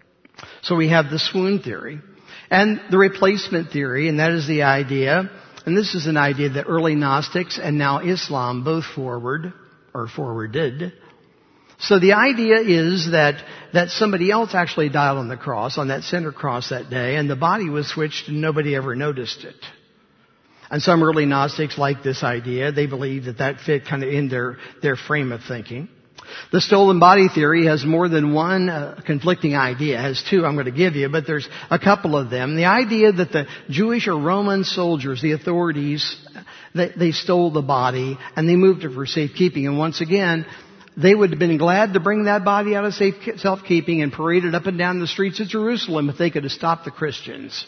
B: So we have the swoon theory. And the replacement theory, and that is the idea, and this is an idea that early Gnostics and now Islam both forward, or forwarded. So the idea is that, that somebody else actually died on the cross, on that center cross that day, and the body was switched and nobody ever noticed it. And some early Gnostics like this idea. They believe that that fit kind of in their, their frame of thinking. The stolen body theory has more than one uh, conflicting idea. It has two I'm going to give you, but there's a couple of them. The idea that the Jewish or Roman soldiers, the authorities, they, they stole the body and they moved it for safekeeping. And once again, they would have been glad to bring that body out of safe self-keeping and parade it up and down the streets of Jerusalem if they could have stopped the Christians.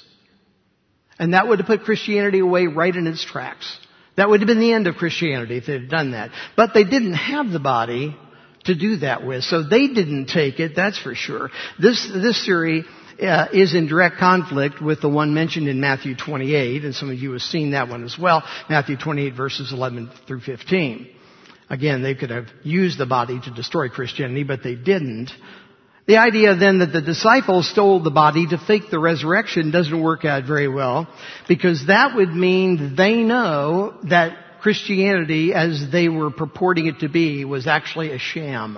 B: And that would have put Christianity away right in its tracks. That would have been the end of Christianity if they had done that. But they didn't have the body to do that with, so they didn't take it, that's for sure. This, this theory uh, is in direct conflict with the one mentioned in Matthew twenty-eight, and some of you have seen that one as well, Matthew twenty-eight verses eleven through fifteen. Again, they could have used the body to destroy Christianity, but they didn't. The idea then that the disciples stole the body to fake the resurrection doesn't work out very well, because that would mean they know that Christianity, as they were purporting it to be, was actually a sham.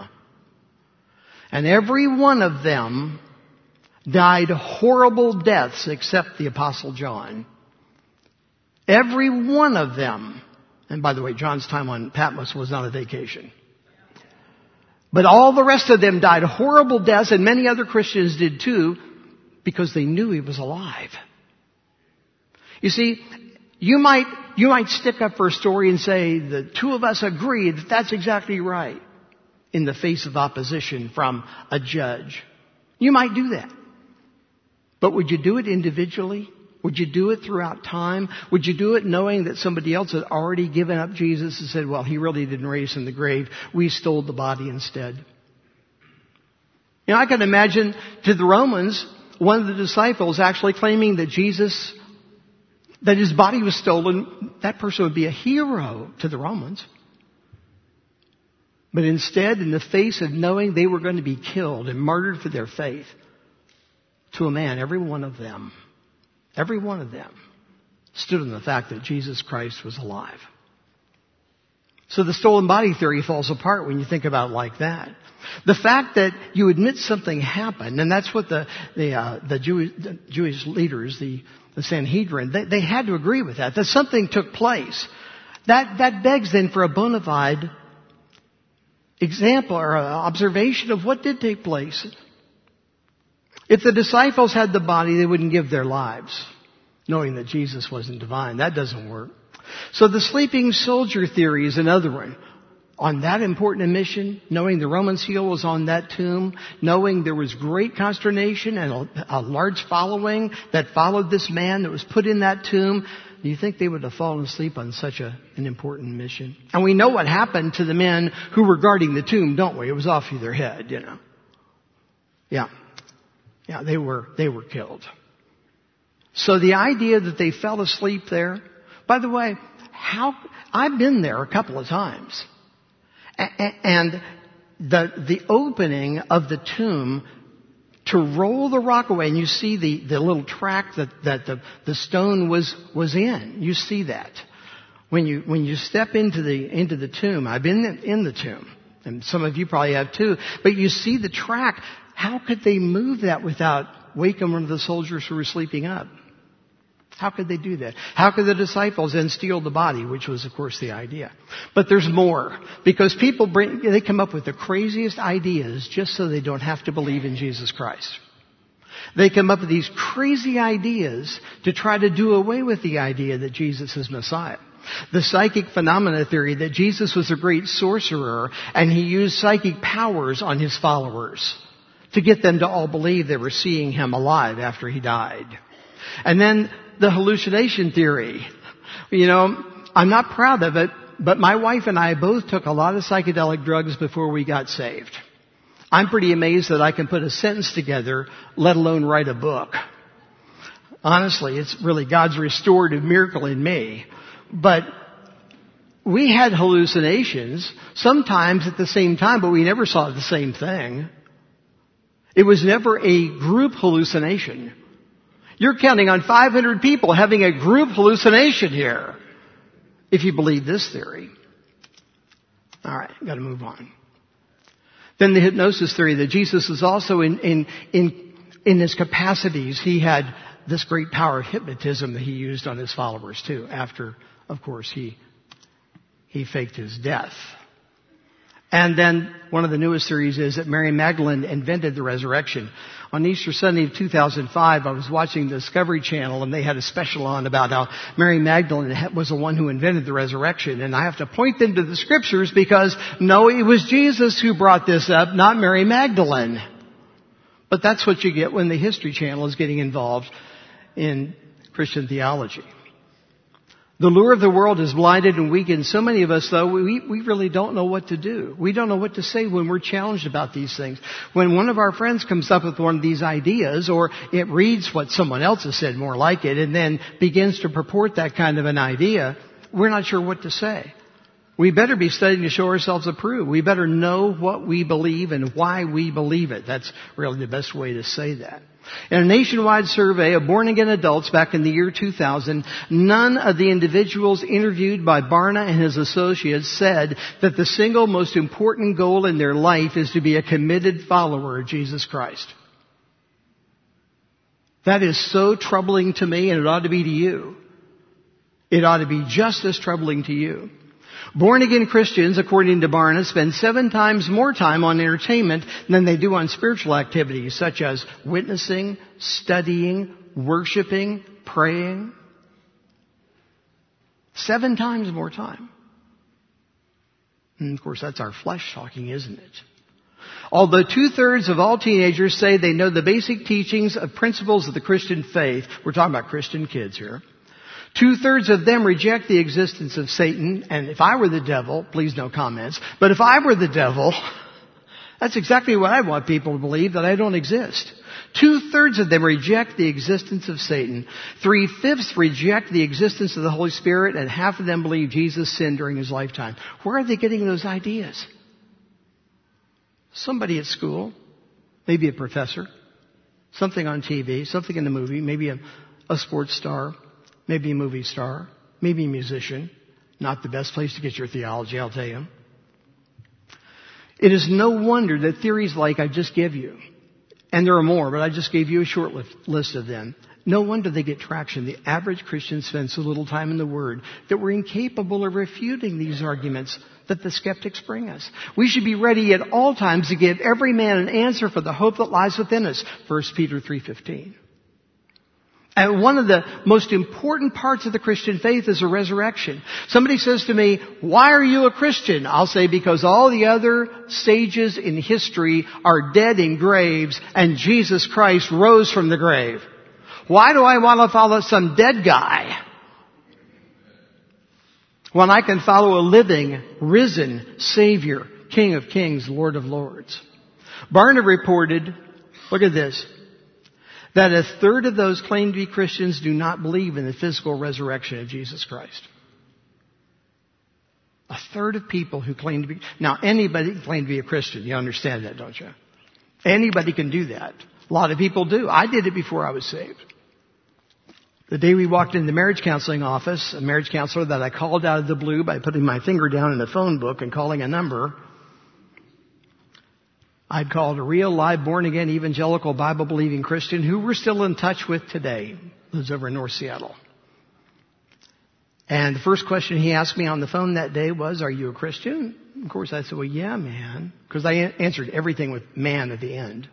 B: And every one of them died horrible deaths except the Apostle John. Every one of them. And by the way, John's time on Patmos was not a vacation. But all the rest of them died horrible deaths, and many other Christians did too, because they knew he was alive. You see, you might, you might stick up for a story and say, the two of us agree that that's exactly right, in the face of opposition from a judge. You might do that. But would you do it individually? Would you do it throughout time? Would you do it knowing that somebody else had already given up Jesus and said, well, he really didn't raise from the grave. We stole the body instead. You know, I can imagine to the Romans, one of the disciples actually claiming that Jesus, that his body was stolen. That person would be a hero to the Romans. But instead, in the face of knowing they were going to be killed and martyred for their faith, to a man, every one of them, every one of them stood on the fact that Jesus Christ was alive. So the stolen body theory falls apart when you think about it like that. The fact that you admit something happened, and that's what the the, uh, the, Jewish, the Jewish leaders, the, the Sanhedrin, they, they had to agree with that, that something took place. That, that begs then for a bona fide example or observation of what did take place. If the disciples had the body, they wouldn't give their lives, knowing that Jesus wasn't divine. That doesn't work. So the sleeping soldier theory is another one. On that important mission, knowing the Roman seal was on that tomb, knowing there was great consternation and a, a large following that followed this man that was put in that tomb, do you think they would have fallen asleep on such a, an important mission? And we know what happened to the men who were guarding the tomb, don't we? It was off of their head, you know. Yeah. Yeah, they were, they were killed. So the idea that they fell asleep there, by the way, how, I've been there a couple of times. And the, the opening of the tomb to roll the rock away, and you see the, the little track that, that the, the stone was, was in. You see that. When you, when you step into the, into the tomb, I've been in the tomb, and some of you probably have too, but you see the track. How could they move that without waking one of the soldiers who were sleeping up? How could they do that? How could the disciples then steal the body, which was, of course, the idea? But there's more. Because people bring, they come up with the craziest ideas just so they don't have to believe in Jesus Christ. They come up with these crazy ideas to try to do away with the idea that Jesus is Messiah. The psychic phenomena theory that Jesus was a great sorcerer and he used psychic powers on his followers to get them to all believe they were seeing him alive after he died. And then the hallucination theory. You know, I'm not proud of it, but my wife and I both took a lot of psychedelic drugs before we got saved. I'm pretty amazed that I can put a sentence together, let alone write a book. Honestly, it's really God's restorative miracle in me. But we had hallucinations, sometimes at the same time, but we never saw the same thing. It was never a group hallucination. You're counting on five hundred people having a group hallucination here, if you believe this theory. All right, got to move on. Then the hypnosis theory that Jesus was also in, in, in, in his capacities. He had this great power of hypnotism that he used on his followers too, after, of course, he, he faked his death. And then one of the newest theories is that Mary Magdalene invented the resurrection. On Easter Sunday of two thousand five, I was watching the Discovery Channel and they had a special on about how Mary Magdalene was the one who invented the resurrection. And I have to point them to the scriptures because, no, it was Jesus who brought this up, not Mary Magdalene. But that's what you get when the History Channel is getting involved in Christian theology. The lure of the world has blinded and weakened so many of us, though, we, we really don't know what to do. We don't know what to say when we're challenged about these things. When one of our friends comes up with one of these ideas, or it reads what someone else has said more like it, and then begins to purport that kind of an idea, we're not sure what to say. We better be studying to show ourselves approved. We better know what we believe and why we believe it. That's really the best way to say that. In a nationwide survey of born-again adults back in the year two thousand, none of the individuals interviewed by Barna and his associates said that the single most important goal in their life is to be a committed follower of Jesus Christ. That is so troubling to me, and it ought to be to you. It ought to be just as troubling to you. Born-again Christians, according to Barna, spend seven times more time on entertainment than they do on spiritual activities such as witnessing, studying, worshiping, praying. Seven times more time. And of course, that's our flesh talking, isn't it? Although two-thirds of all teenagers say they know the basic teachings of principles of the Christian faith, we're talking about Christian kids here, two-thirds of them reject the existence of Satan, and if I were the devil, please no comments, but if I were the devil, that's exactly what I want people to believe, that I don't exist. Two-thirds of them reject the existence of Satan. Three-fifths reject the existence of the Holy Spirit, and half of them believe Jesus sinned during his lifetime. Where are they getting those ideas? Somebody at school, maybe a professor, something on T V, something in the movie, maybe a, a sports star, maybe a movie star, maybe a musician. Not the best place to get your theology, I'll tell you. It is no wonder that theories like I just gave you, and there are more, but I just gave you a short list of them. No wonder they get traction. The average Christian spends so little time in the Word that we're incapable of refuting these arguments that the skeptics bring us. We should be ready at all times to give every man an answer for the hope that lies within us. First Peter three fifteen. And one of the most important parts of the Christian faith is the resurrection. Somebody says to me, why are you a Christian? I'll say, because all the other sages in history are dead in graves and Jesus Christ rose from the grave. Why do I want to follow some dead guy when I can follow a living, risen Savior, King of Kings, Lord of Lords? Barna reported, look at this, that a third of those claimed to be Christians do not believe in the physical resurrection of Jesus Christ. A third of people who claim to be... Now, anybody can claim to be a Christian. You understand that, don't you? Anybody can do that. A lot of people do. I did it before I was saved. The day we walked in the marriage counseling office, a marriage counselor that I called out of the blue by putting my finger down in the phone book and calling a number, I'd called a real, live, born-again, evangelical, Bible-believing Christian who we're still in touch with today. Lives over in North Seattle. And the first question he asked me on the phone that day was, are you a Christian? Of course, I said, well, yeah, man. Because I answered everything with man at the end.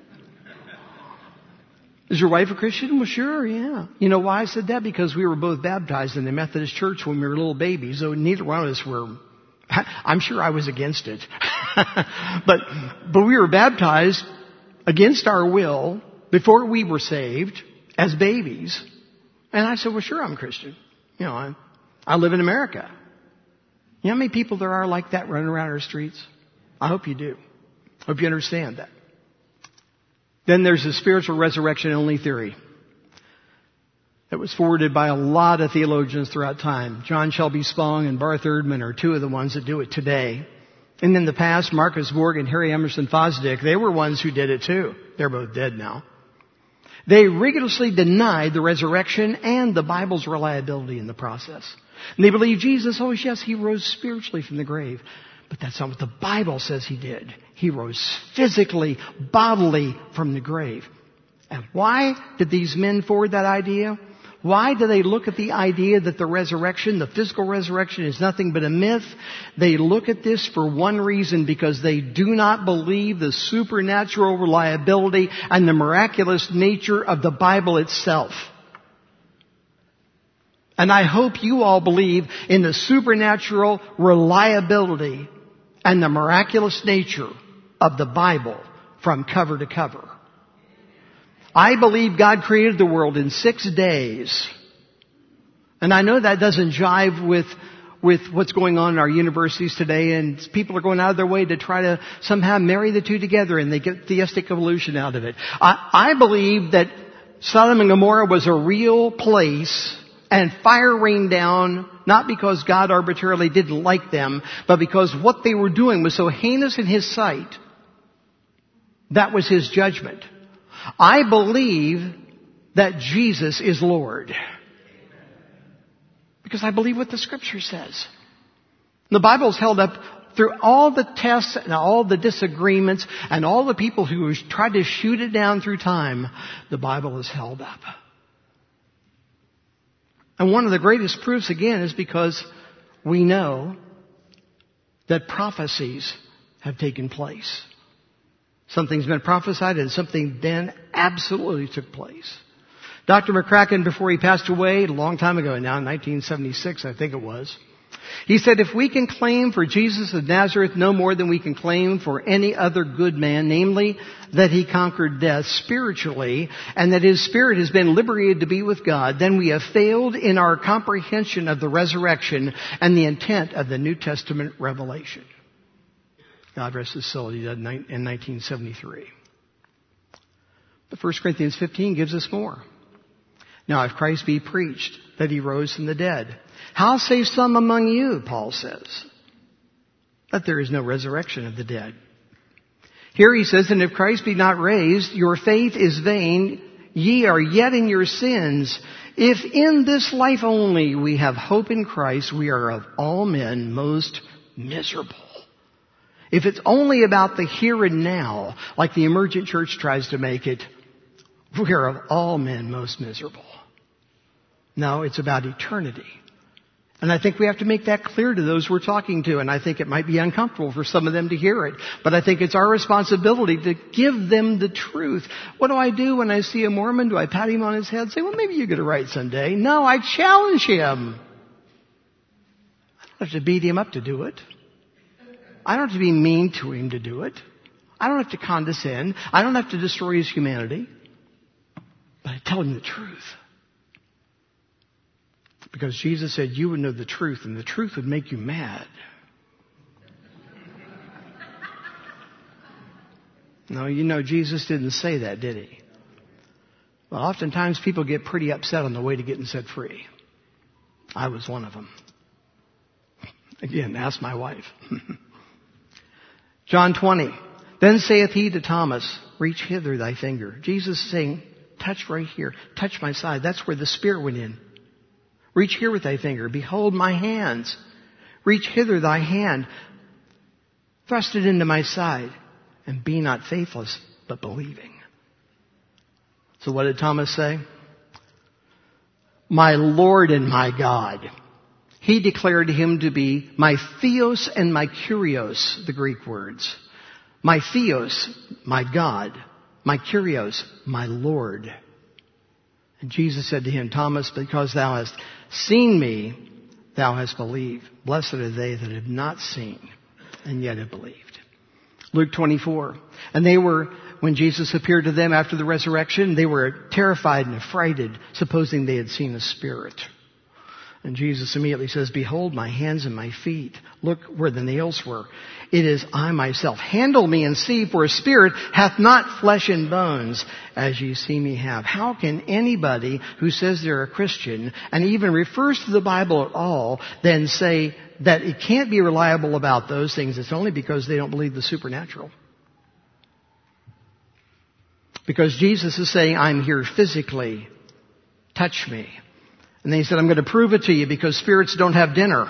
B: Is your wife a Christian? Well, sure, yeah. You know why I said that? Because we were both baptized in the Methodist Church when we were little babies, so neither one of us were... I'm sure I was against it. but but we were baptized against our will before we were saved as babies. And I said, well, sure, I'm a Christian. You know, I, I live in America. You know how many people there are like that running around our streets? I hope you do. Hope you understand that. Then there's the spiritual resurrection only theory that was forwarded by a lot of theologians throughout time. John Shelby Spong and Barth Erdman are two of the ones that do it today. And in the past, Marcus Borg and Harry Emerson Fosdick, they were ones who did it too. They're both dead now. They rigorously denied the resurrection and the Bible's reliability in the process. And they believe Jesus, oh yes, he rose spiritually from the grave. But that's not what the Bible says he did. He rose physically, bodily from the grave. And why did these men forward that idea? Why do they look at the idea that the resurrection, the physical resurrection, is nothing but a myth? They look at this for one reason, because they do not believe the supernatural reliability and the miraculous nature of the Bible itself. And I hope you all believe in the supernatural reliability and the miraculous nature of the Bible from cover to cover. I believe God created the world in six days. And I know that doesn't jive with, with what's going on in our universities today, and people are going out of their way to try to somehow marry the two together, and they get theistic evolution out of it. I, I believe that Sodom and Gomorrah was a real place, and fire rained down, not because God arbitrarily didn't like them, but because what they were doing was so heinous in His sight. That was His judgment. I believe that Jesus is Lord. Because I believe what the Scripture says. The Bible's held up through all the tests and all the disagreements and all the people who tried to shoot it down through time. The Bible is held up. And one of the greatest proofs, again, is because we know that prophecies have taken place. Something's been prophesied and something then absolutely took place. Doctor McCracken, before he passed away a long time ago now, in nineteen seventy-six, I think it was, he said, if we can claim for Jesus of Nazareth no more than we can claim for any other good man, namely that he conquered death spiritually and that his spirit has been liberated to be with God, then we have failed in our comprehension of the resurrection and the intent of the New Testament revelation. God rest his soul, he died in nineteen seventy-three. But First Corinthians fifteen gives us more. Now, if Christ be preached that he rose from the dead, how say some among you, Paul says, that there is no resurrection of the dead? Here he says, and if Christ be not raised, your faith is vain, ye are yet in your sins. If in this life only we have hope in Christ, we are of all men most miserable. If it's only about the here and now, like the emergent church tries to make it, we are of all men most miserable. No, it's about eternity. And I think we have to make that clear to those we're talking to. And I think it might be uncomfortable for some of them to hear it. But I think it's our responsibility to give them the truth. What do I do when I see a Mormon? Do I pat him on his head and say, well, maybe you get it right someday? No, I challenge him. I don't have to beat him up to do it. I don't have to be mean to him to do it. I don't have to condescend. I don't have to destroy his humanity. But I tell him the truth. Because Jesus said you would know the truth and the truth would make you mad. No, you know, Jesus didn't say that, did he? Well, oftentimes people get pretty upset on the way to getting set free. I was one of them. Again, ask my wife. John twenty. Then saith he to Thomas, reach hither thy finger. Jesus is saying, touch right here. Touch my side. That's where the Spirit went in. Reach here with thy finger. Behold my hands. Reach hither thy hand. Thrust it into my side. And be not faithless, but believing. So what did Thomas say? My Lord and my God. He declared him to be my theos and my kurios, the Greek words. My theos, my God. My kurios, my Lord. And Jesus said to him, Thomas, because thou hast seen me, thou hast believed. Blessed are they that have not seen and yet have believed. Luke twenty-four. And they were, when Jesus appeared to them after the resurrection, they were terrified and affrighted, supposing they had seen a spirit. And Jesus immediately says, behold my hands and my feet. Look where the nails were. It is I myself. Handle me and see, for a spirit hath not flesh and bones, as ye see me have. How can anybody who says they're a Christian and even refers to the Bible at all then say that it can't be reliable about those things? It's only because they don't believe the supernatural. Because Jesus is saying, I'm here physically. Touch me. And then he said, I'm going to prove it to you because spirits don't have dinner.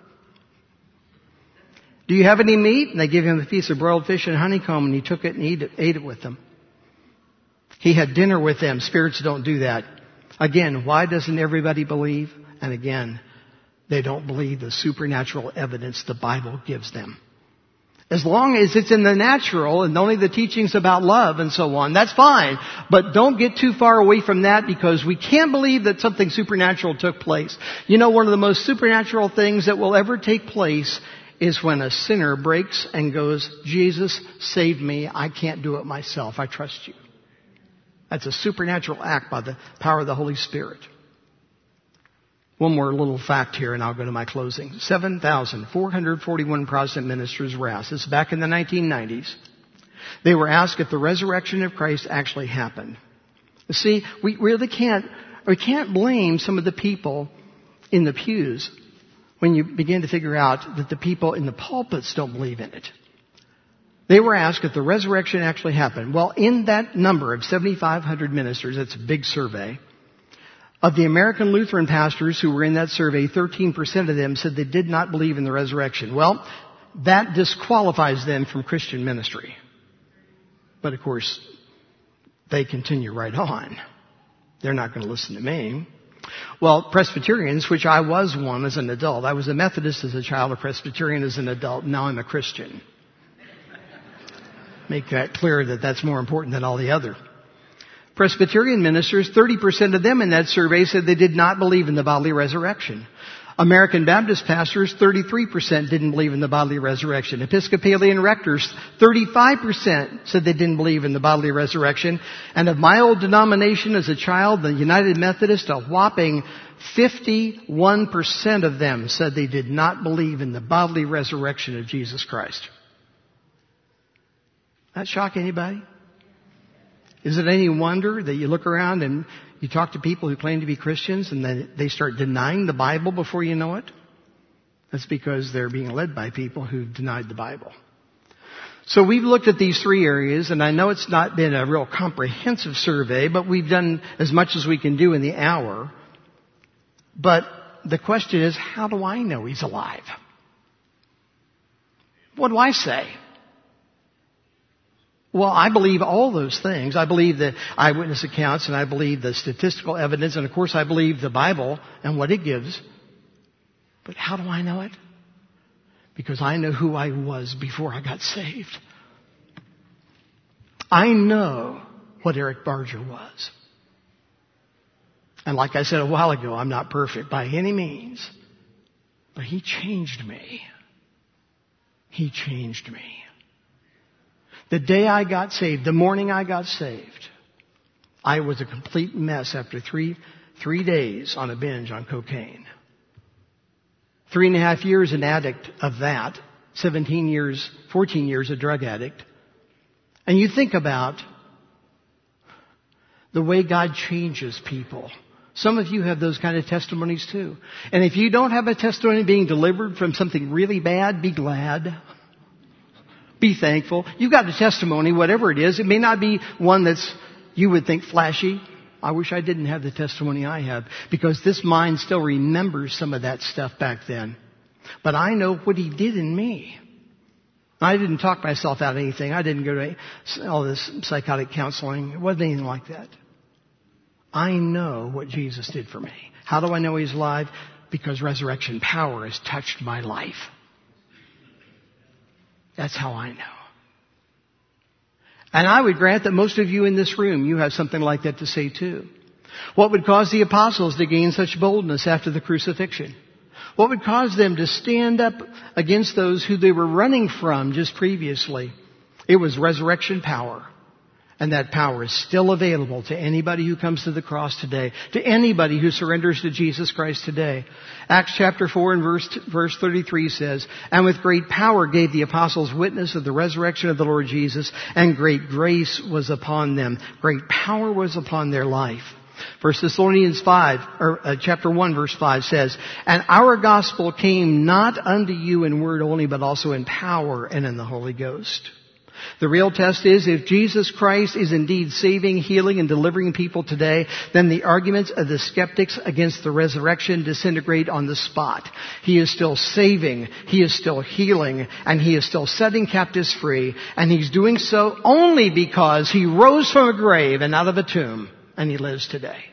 B: Do you have any meat? And they gave him a piece of broiled fish and honeycomb, and he took it and ate it, ate it with them. He had dinner with them. Spirits don't do that. Again, why doesn't everybody believe? And again, they don't believe the supernatural evidence the Bible gives them. As long as it's in the natural and only the teachings about love and so on, that's fine. But don't get too far away from that because we can't believe that something supernatural took place. You know, one of the most supernatural things that will ever take place is when a sinner breaks and goes, Jesus, save me. I can't do it myself. I trust you. That's a supernatural act by the power of the Holy Spirit. One more little fact here, and I'll go to my closing. seven thousand four hundred forty-one Protestant ministers were asked. This is back in the nineteen nineties. They were asked if the resurrection of Christ actually happened. You see, we really can't, we can't blame some of the people in the pews when you begin to figure out that the people in the pulpits don't believe in it. They were asked if the resurrection actually happened. Well, in that number of seventy-five hundred ministers, that's a big survey, of the American Lutheran pastors who were in that survey, thirteen percent of them said they did not believe in the resurrection. Well, that disqualifies them from Christian ministry. But of course, they continue right on. They're not going to listen to me. Well, Presbyterians, which I was one as an adult. I was a Methodist as a child, a Presbyterian as an adult. Now I'm a Christian. Make that clear that that's more important than all the other. Presbyterian ministers, thirty percent of them in that survey said they did not believe in the bodily resurrection. American Baptist pastors, thirty-three percent didn't believe in the bodily resurrection. Episcopalian rectors, thirty-five percent said they didn't believe in the bodily resurrection. And of my old denomination as a child, the United Methodist, a whopping fifty-one percent of them said they did not believe in the bodily resurrection of Jesus Christ. That shock anybody? Is it any wonder that you look around and you talk to people who claim to be Christians and then they start denying the Bible before you know it? That's because they're being led by people who've denied the Bible. So we've looked at these three areas, and I know it's not been a real comprehensive survey, but we've done as much as we can do in the hour. But the question is, how do I know he's alive? What do I say? Well, I believe all those things. I believe the eyewitness accounts, and I believe the statistical evidence, and of course I believe the Bible and what it gives. But how do I know it? Because I know who I was before I got saved. I know what Eric Barger was. And like I said a while ago, I'm not perfect by any means. But he changed me. He changed me. The day I got saved, the morning I got saved, I was a complete mess after three, three days on a binge on cocaine. Three and a half years an addict of that. Seventeen years, fourteen years a drug addict. And you think about the way God changes people. Some of you have those kind of testimonies too. And if you don't have a testimony being delivered from something really bad, be glad. Be thankful. You've got a testimony, whatever it is. It may not be one that's, you would think, flashy. I wish I didn't have the testimony I have, because this mind still remembers some of that stuff back then. But I know what he did in me. I didn't talk myself out of anything. I didn't go to all this psychotic counseling. It wasn't anything like that. I know what Jesus did for me. How do I know he's alive? Because resurrection power has touched my life. That's how I know. And I would grant that most of you in this room, you have something like that to say too. What would cause the apostles to gain such boldness after the crucifixion? What would cause them to stand up against those who they were running from just previously? It was resurrection power. And that power is still available to anybody who comes to the cross today, to anybody who surrenders to Jesus Christ today. Acts chapter four and verse, verse thirty-three says, "And with great power gave the apostles witness of the resurrection of the Lord Jesus, and great grace was upon them." Great power was upon their life. First Thessalonians five, or uh, chapter one, verse five says, "And our gospel came not unto you in word only, but also in power and in the Holy Ghost." The real test is, if Jesus Christ is indeed saving, healing, and delivering people today, then the arguments of the skeptics against the resurrection disintegrate on the spot. He is still saving, he is still healing, and he is still setting captives free, and he's doing so only because he rose from a grave and out of a tomb, and he lives today.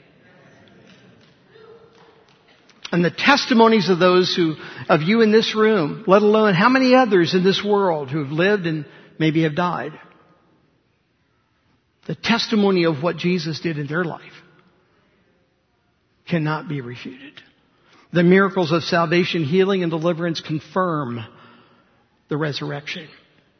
B: And the testimonies of those who, of you in this room, let alone how many others in this world who have lived and maybe have died. The testimony of what Jesus did in their life cannot be refuted. The miracles of salvation, healing, and deliverance confirm the resurrection.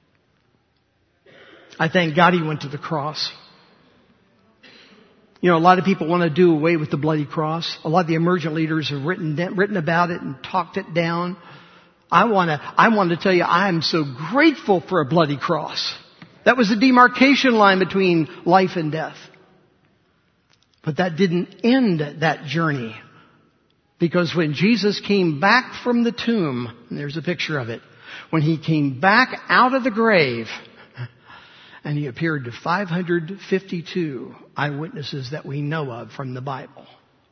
B: I thank God he went to the cross. You know, a lot of people want to do away with the bloody cross. A lot of the emergent leaders have written, written about it and talked it down. I want to, I want to tell you, I am so grateful for a bloody cross. That was the demarcation line between life and death. But that didn't end that journey. Because when Jesus came back from the tomb, and there's a picture of it, when he came back out of the grave, and he appeared to five hundred fifty-two eyewitnesses that we know of from the Bible,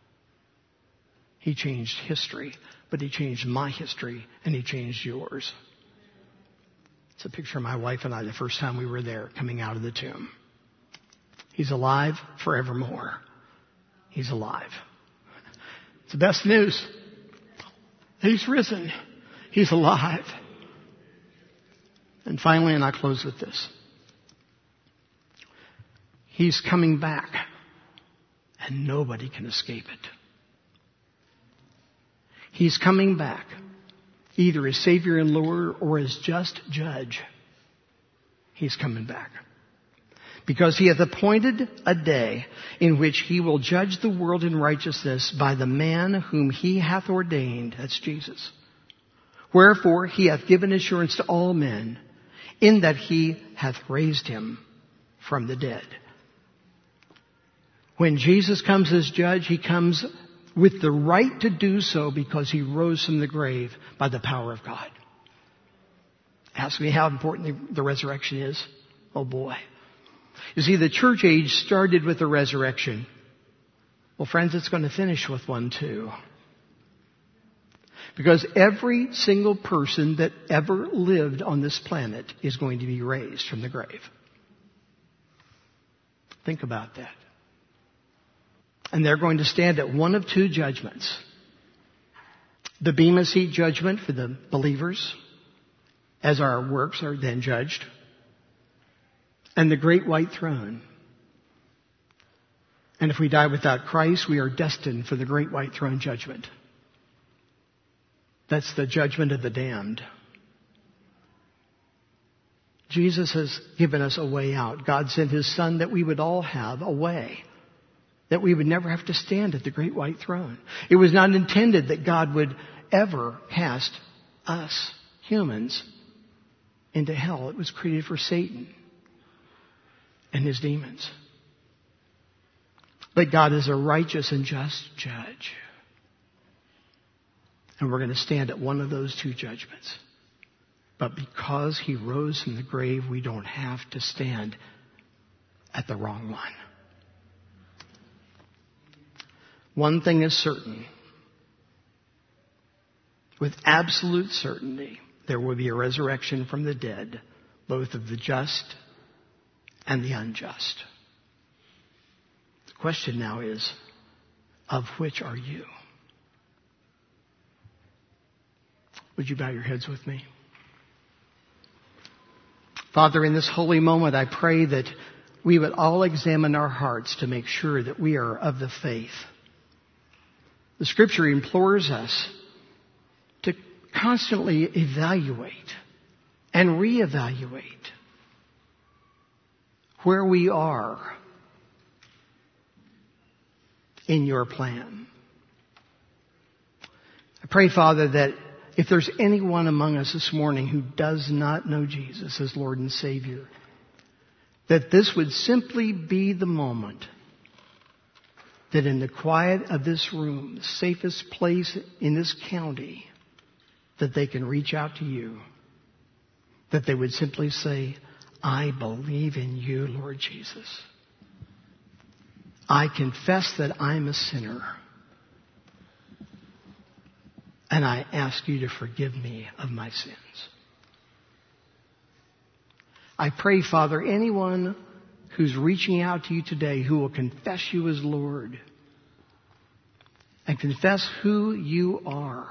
B: he changed history. But he changed my history, and he changed yours. It's a picture of my wife and I the first time we were there, coming out of the tomb. He's alive forevermore. He's alive. It's the best news. He's risen. He's alive. And finally, and I close with this. He's coming back, and nobody can escape it. He's coming back, either as Savior and Lord or as just judge. He's coming back. Because he hath appointed a day in which he will judge the world in righteousness by the man whom he hath ordained. That's Jesus. Wherefore he hath given assurance to all men, in that he hath raised him from the dead. When Jesus comes as judge, he comes with the right to do so because he rose from the grave by the power of God. Ask me how important the resurrection is. Oh boy. You see, the church age started with the resurrection. Well, friends, it's going to finish with one too. Because every single person that ever lived on this planet is going to be raised from the grave. Think about that. And they're going to stand at one of two judgments. The Bema Seat judgment for the believers, as our works are then judged. And the great white throne. And if we die without Christ, we are destined for the great white throne judgment. That's the judgment of the damned. Jesus has given us a way out. God sent His Son that we would all have a way. That we would never have to stand at the great white throne. It was not intended that God would ever cast us, humans, into hell. It was created for Satan and his demons. But God is a righteous and just judge. And we're going to stand at one of those two judgments. But because He rose from the grave, we don't have to stand at the wrong one. One thing is certain. With absolute certainty, there will be a resurrection from the dead, both of the just and the unjust. The question now is, of which are you? Would you bow your heads with me? Father, in this holy moment, I pray that we would all examine our hearts to make sure that we are of the faith. The Scripture implores us to constantly evaluate and reevaluate where we are in your plan. I pray, Father, that if there's anyone among us this morning who does not know Jesus as Lord and Savior, that this would simply be the moment that in the quiet of this room, the safest place in this county, that they can reach out to you. That they would simply say, I believe in you, Lord Jesus. I confess that I'm a sinner. And I ask you to forgive me of my sins. I pray, Father, anyone who's reaching out to you today who will confess you as Lord and confess who you are,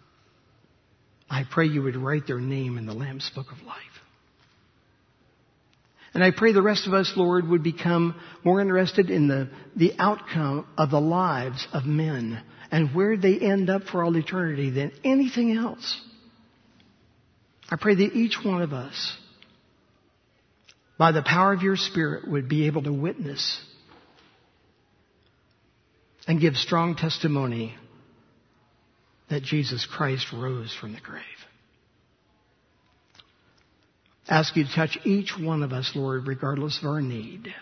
B: I pray you would write their name in the Lamb's Book of Life. And I pray the rest of us, Lord, would become more interested in the, the outcome of the lives of men and where they end up for all eternity than anything else. I pray that each one of us, by the power of your Spirit, would be able to witness and give strong testimony that Jesus Christ rose from the grave. Ask you to touch each one of us, Lord, regardless of our need.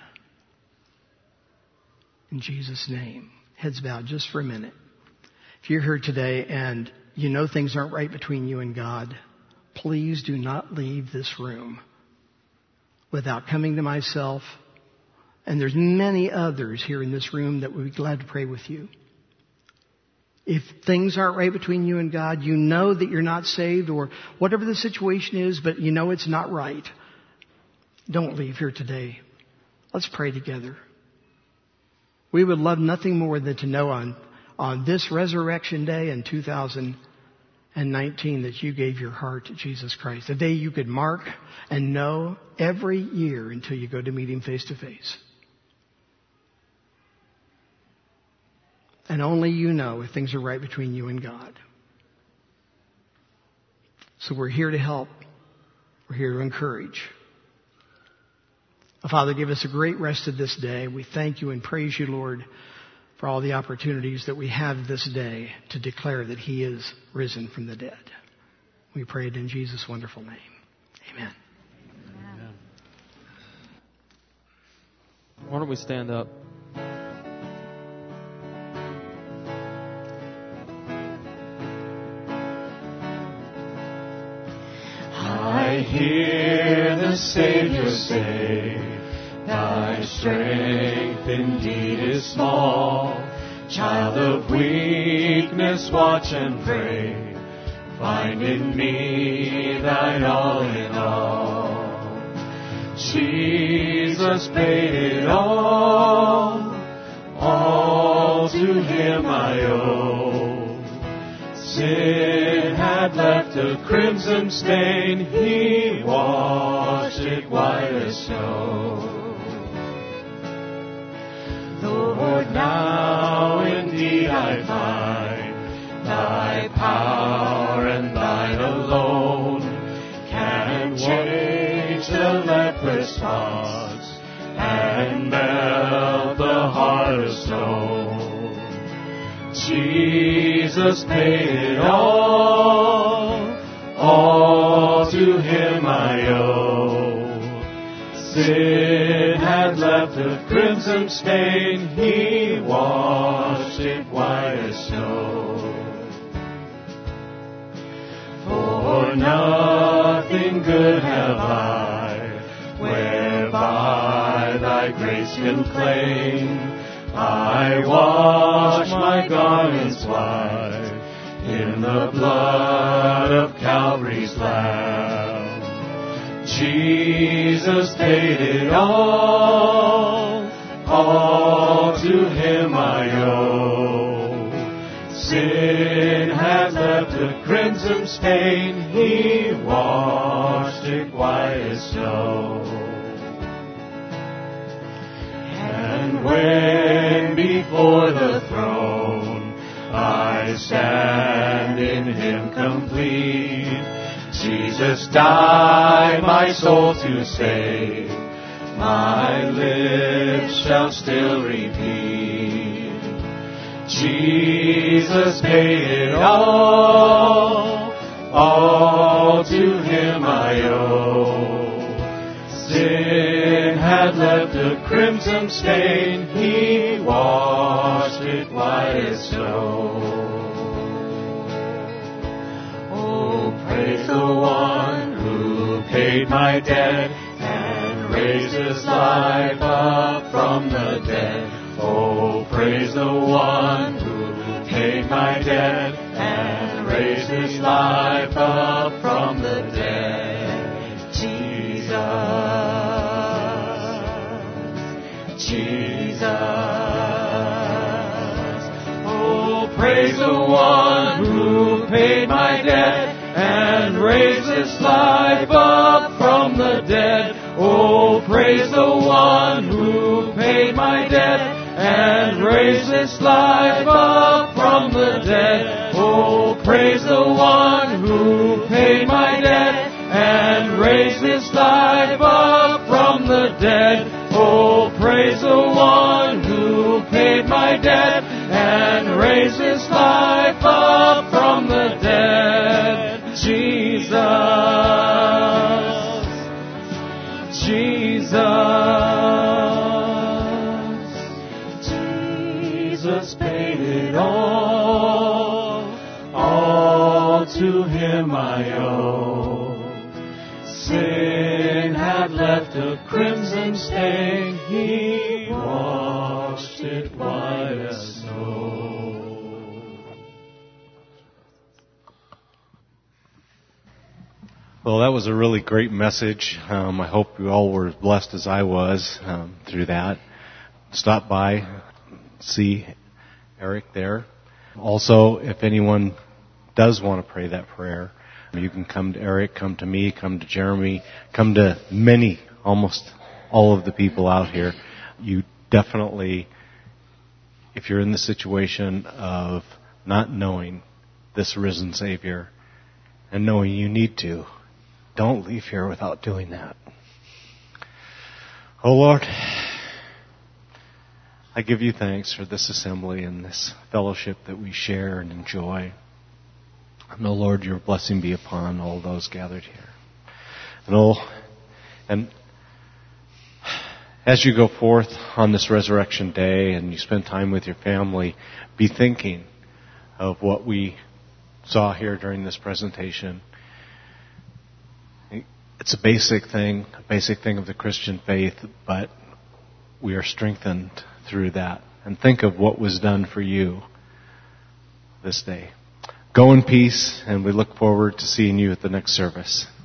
B: In Jesus' name. Heads bowed just for a minute. If you're here today and you know things aren't right between you and God, please do not leave this room without coming to myself. And there's many others here in this room that would be glad to pray with you. If things aren't right between you and God, you know that you're not saved or whatever the situation is, but you know it's not right. Don't leave here today. Let's pray together. We would love nothing more than to know on on this resurrection day in two thousand nineteen that you gave your heart to Jesus Christ. A day you could mark and know every year until you go to meet Him face to face. And only you know if things are right between you and God. So we're here to help. We're here to encourage. Father, give us a great rest of this day. We thank you and praise you, Lord, for all the opportunities that we have this day to declare that He is risen from the dead. We pray it in Jesus' wonderful name. Amen.
C: Amen. Why don't we stand up?
D: I hear the Savior say, thy strength indeed is small. Child of weakness, watch and pray. Find in me thine all in all. Jesus paid it all. All to Him I owe. Sin had left a crimson stain. He washed it white as snow. Lord, now indeed I find thy power and thine alone can change the leprous spots and melt the heart of stone. Jesus paid it all, all to Him I owe. Sin had left a crimson stain. He washed it white as snow. For nothing good have I, whereby thy grace can claim. I wash my garments white in the blood of Calvary's Lamb. Jesus paid it all, all to Him I owe. Sin had left a crimson stain. He washed it white as snow. And when before the throne I stand in Him complete, Jesus died my soul to save. My lips shall still repeat, Jesus paid it all, all to Him I owe. Sin had left a crimson stain. He washed it white as snow. Oh, praise the one who paid my debt and raised His life up from the dead. Oh, praise the one who paid my debt and raised His life up from the dead. Jesus, Jesus. Oh, praise the one who paid my debt and raised His life up from the dead. Oh, praise the one who paid my debt and raised His life up from the dead. Oh, praise the one who paid my debt and raised His life up from the dead. Oh, praise the one who paid my debt and raised His life up from the dead. Jesus, Jesus, Jesus paid it all, all to Him I owe. Sin had left a crimson stain. He washed it white as snow.
A: Well, that was a really great message. Um, I hope you all were as blessed as I was um, through that. Stop by, see Eric there. Also, if anyone does want to pray that prayer, you can come to Eric, come to me, come to Jeremy, come to many, almost all of the people out here. You definitely, if you're in the situation of not knowing this risen Savior and knowing you need to, don't leave here without doing that. Oh Lord, I give you thanks for this assembly and this fellowship that we share and enjoy. And oh Lord, your blessing be upon all those gathered here. And oh, and as you go forth on this resurrection day and you spend time with your family, be thinking of what we saw here during this presentation. It's a basic thing, a basic thing of the Christian faith, but we are strengthened through that. And think of what was done for you this day. Go in peace, and we look forward to seeing you at the next service.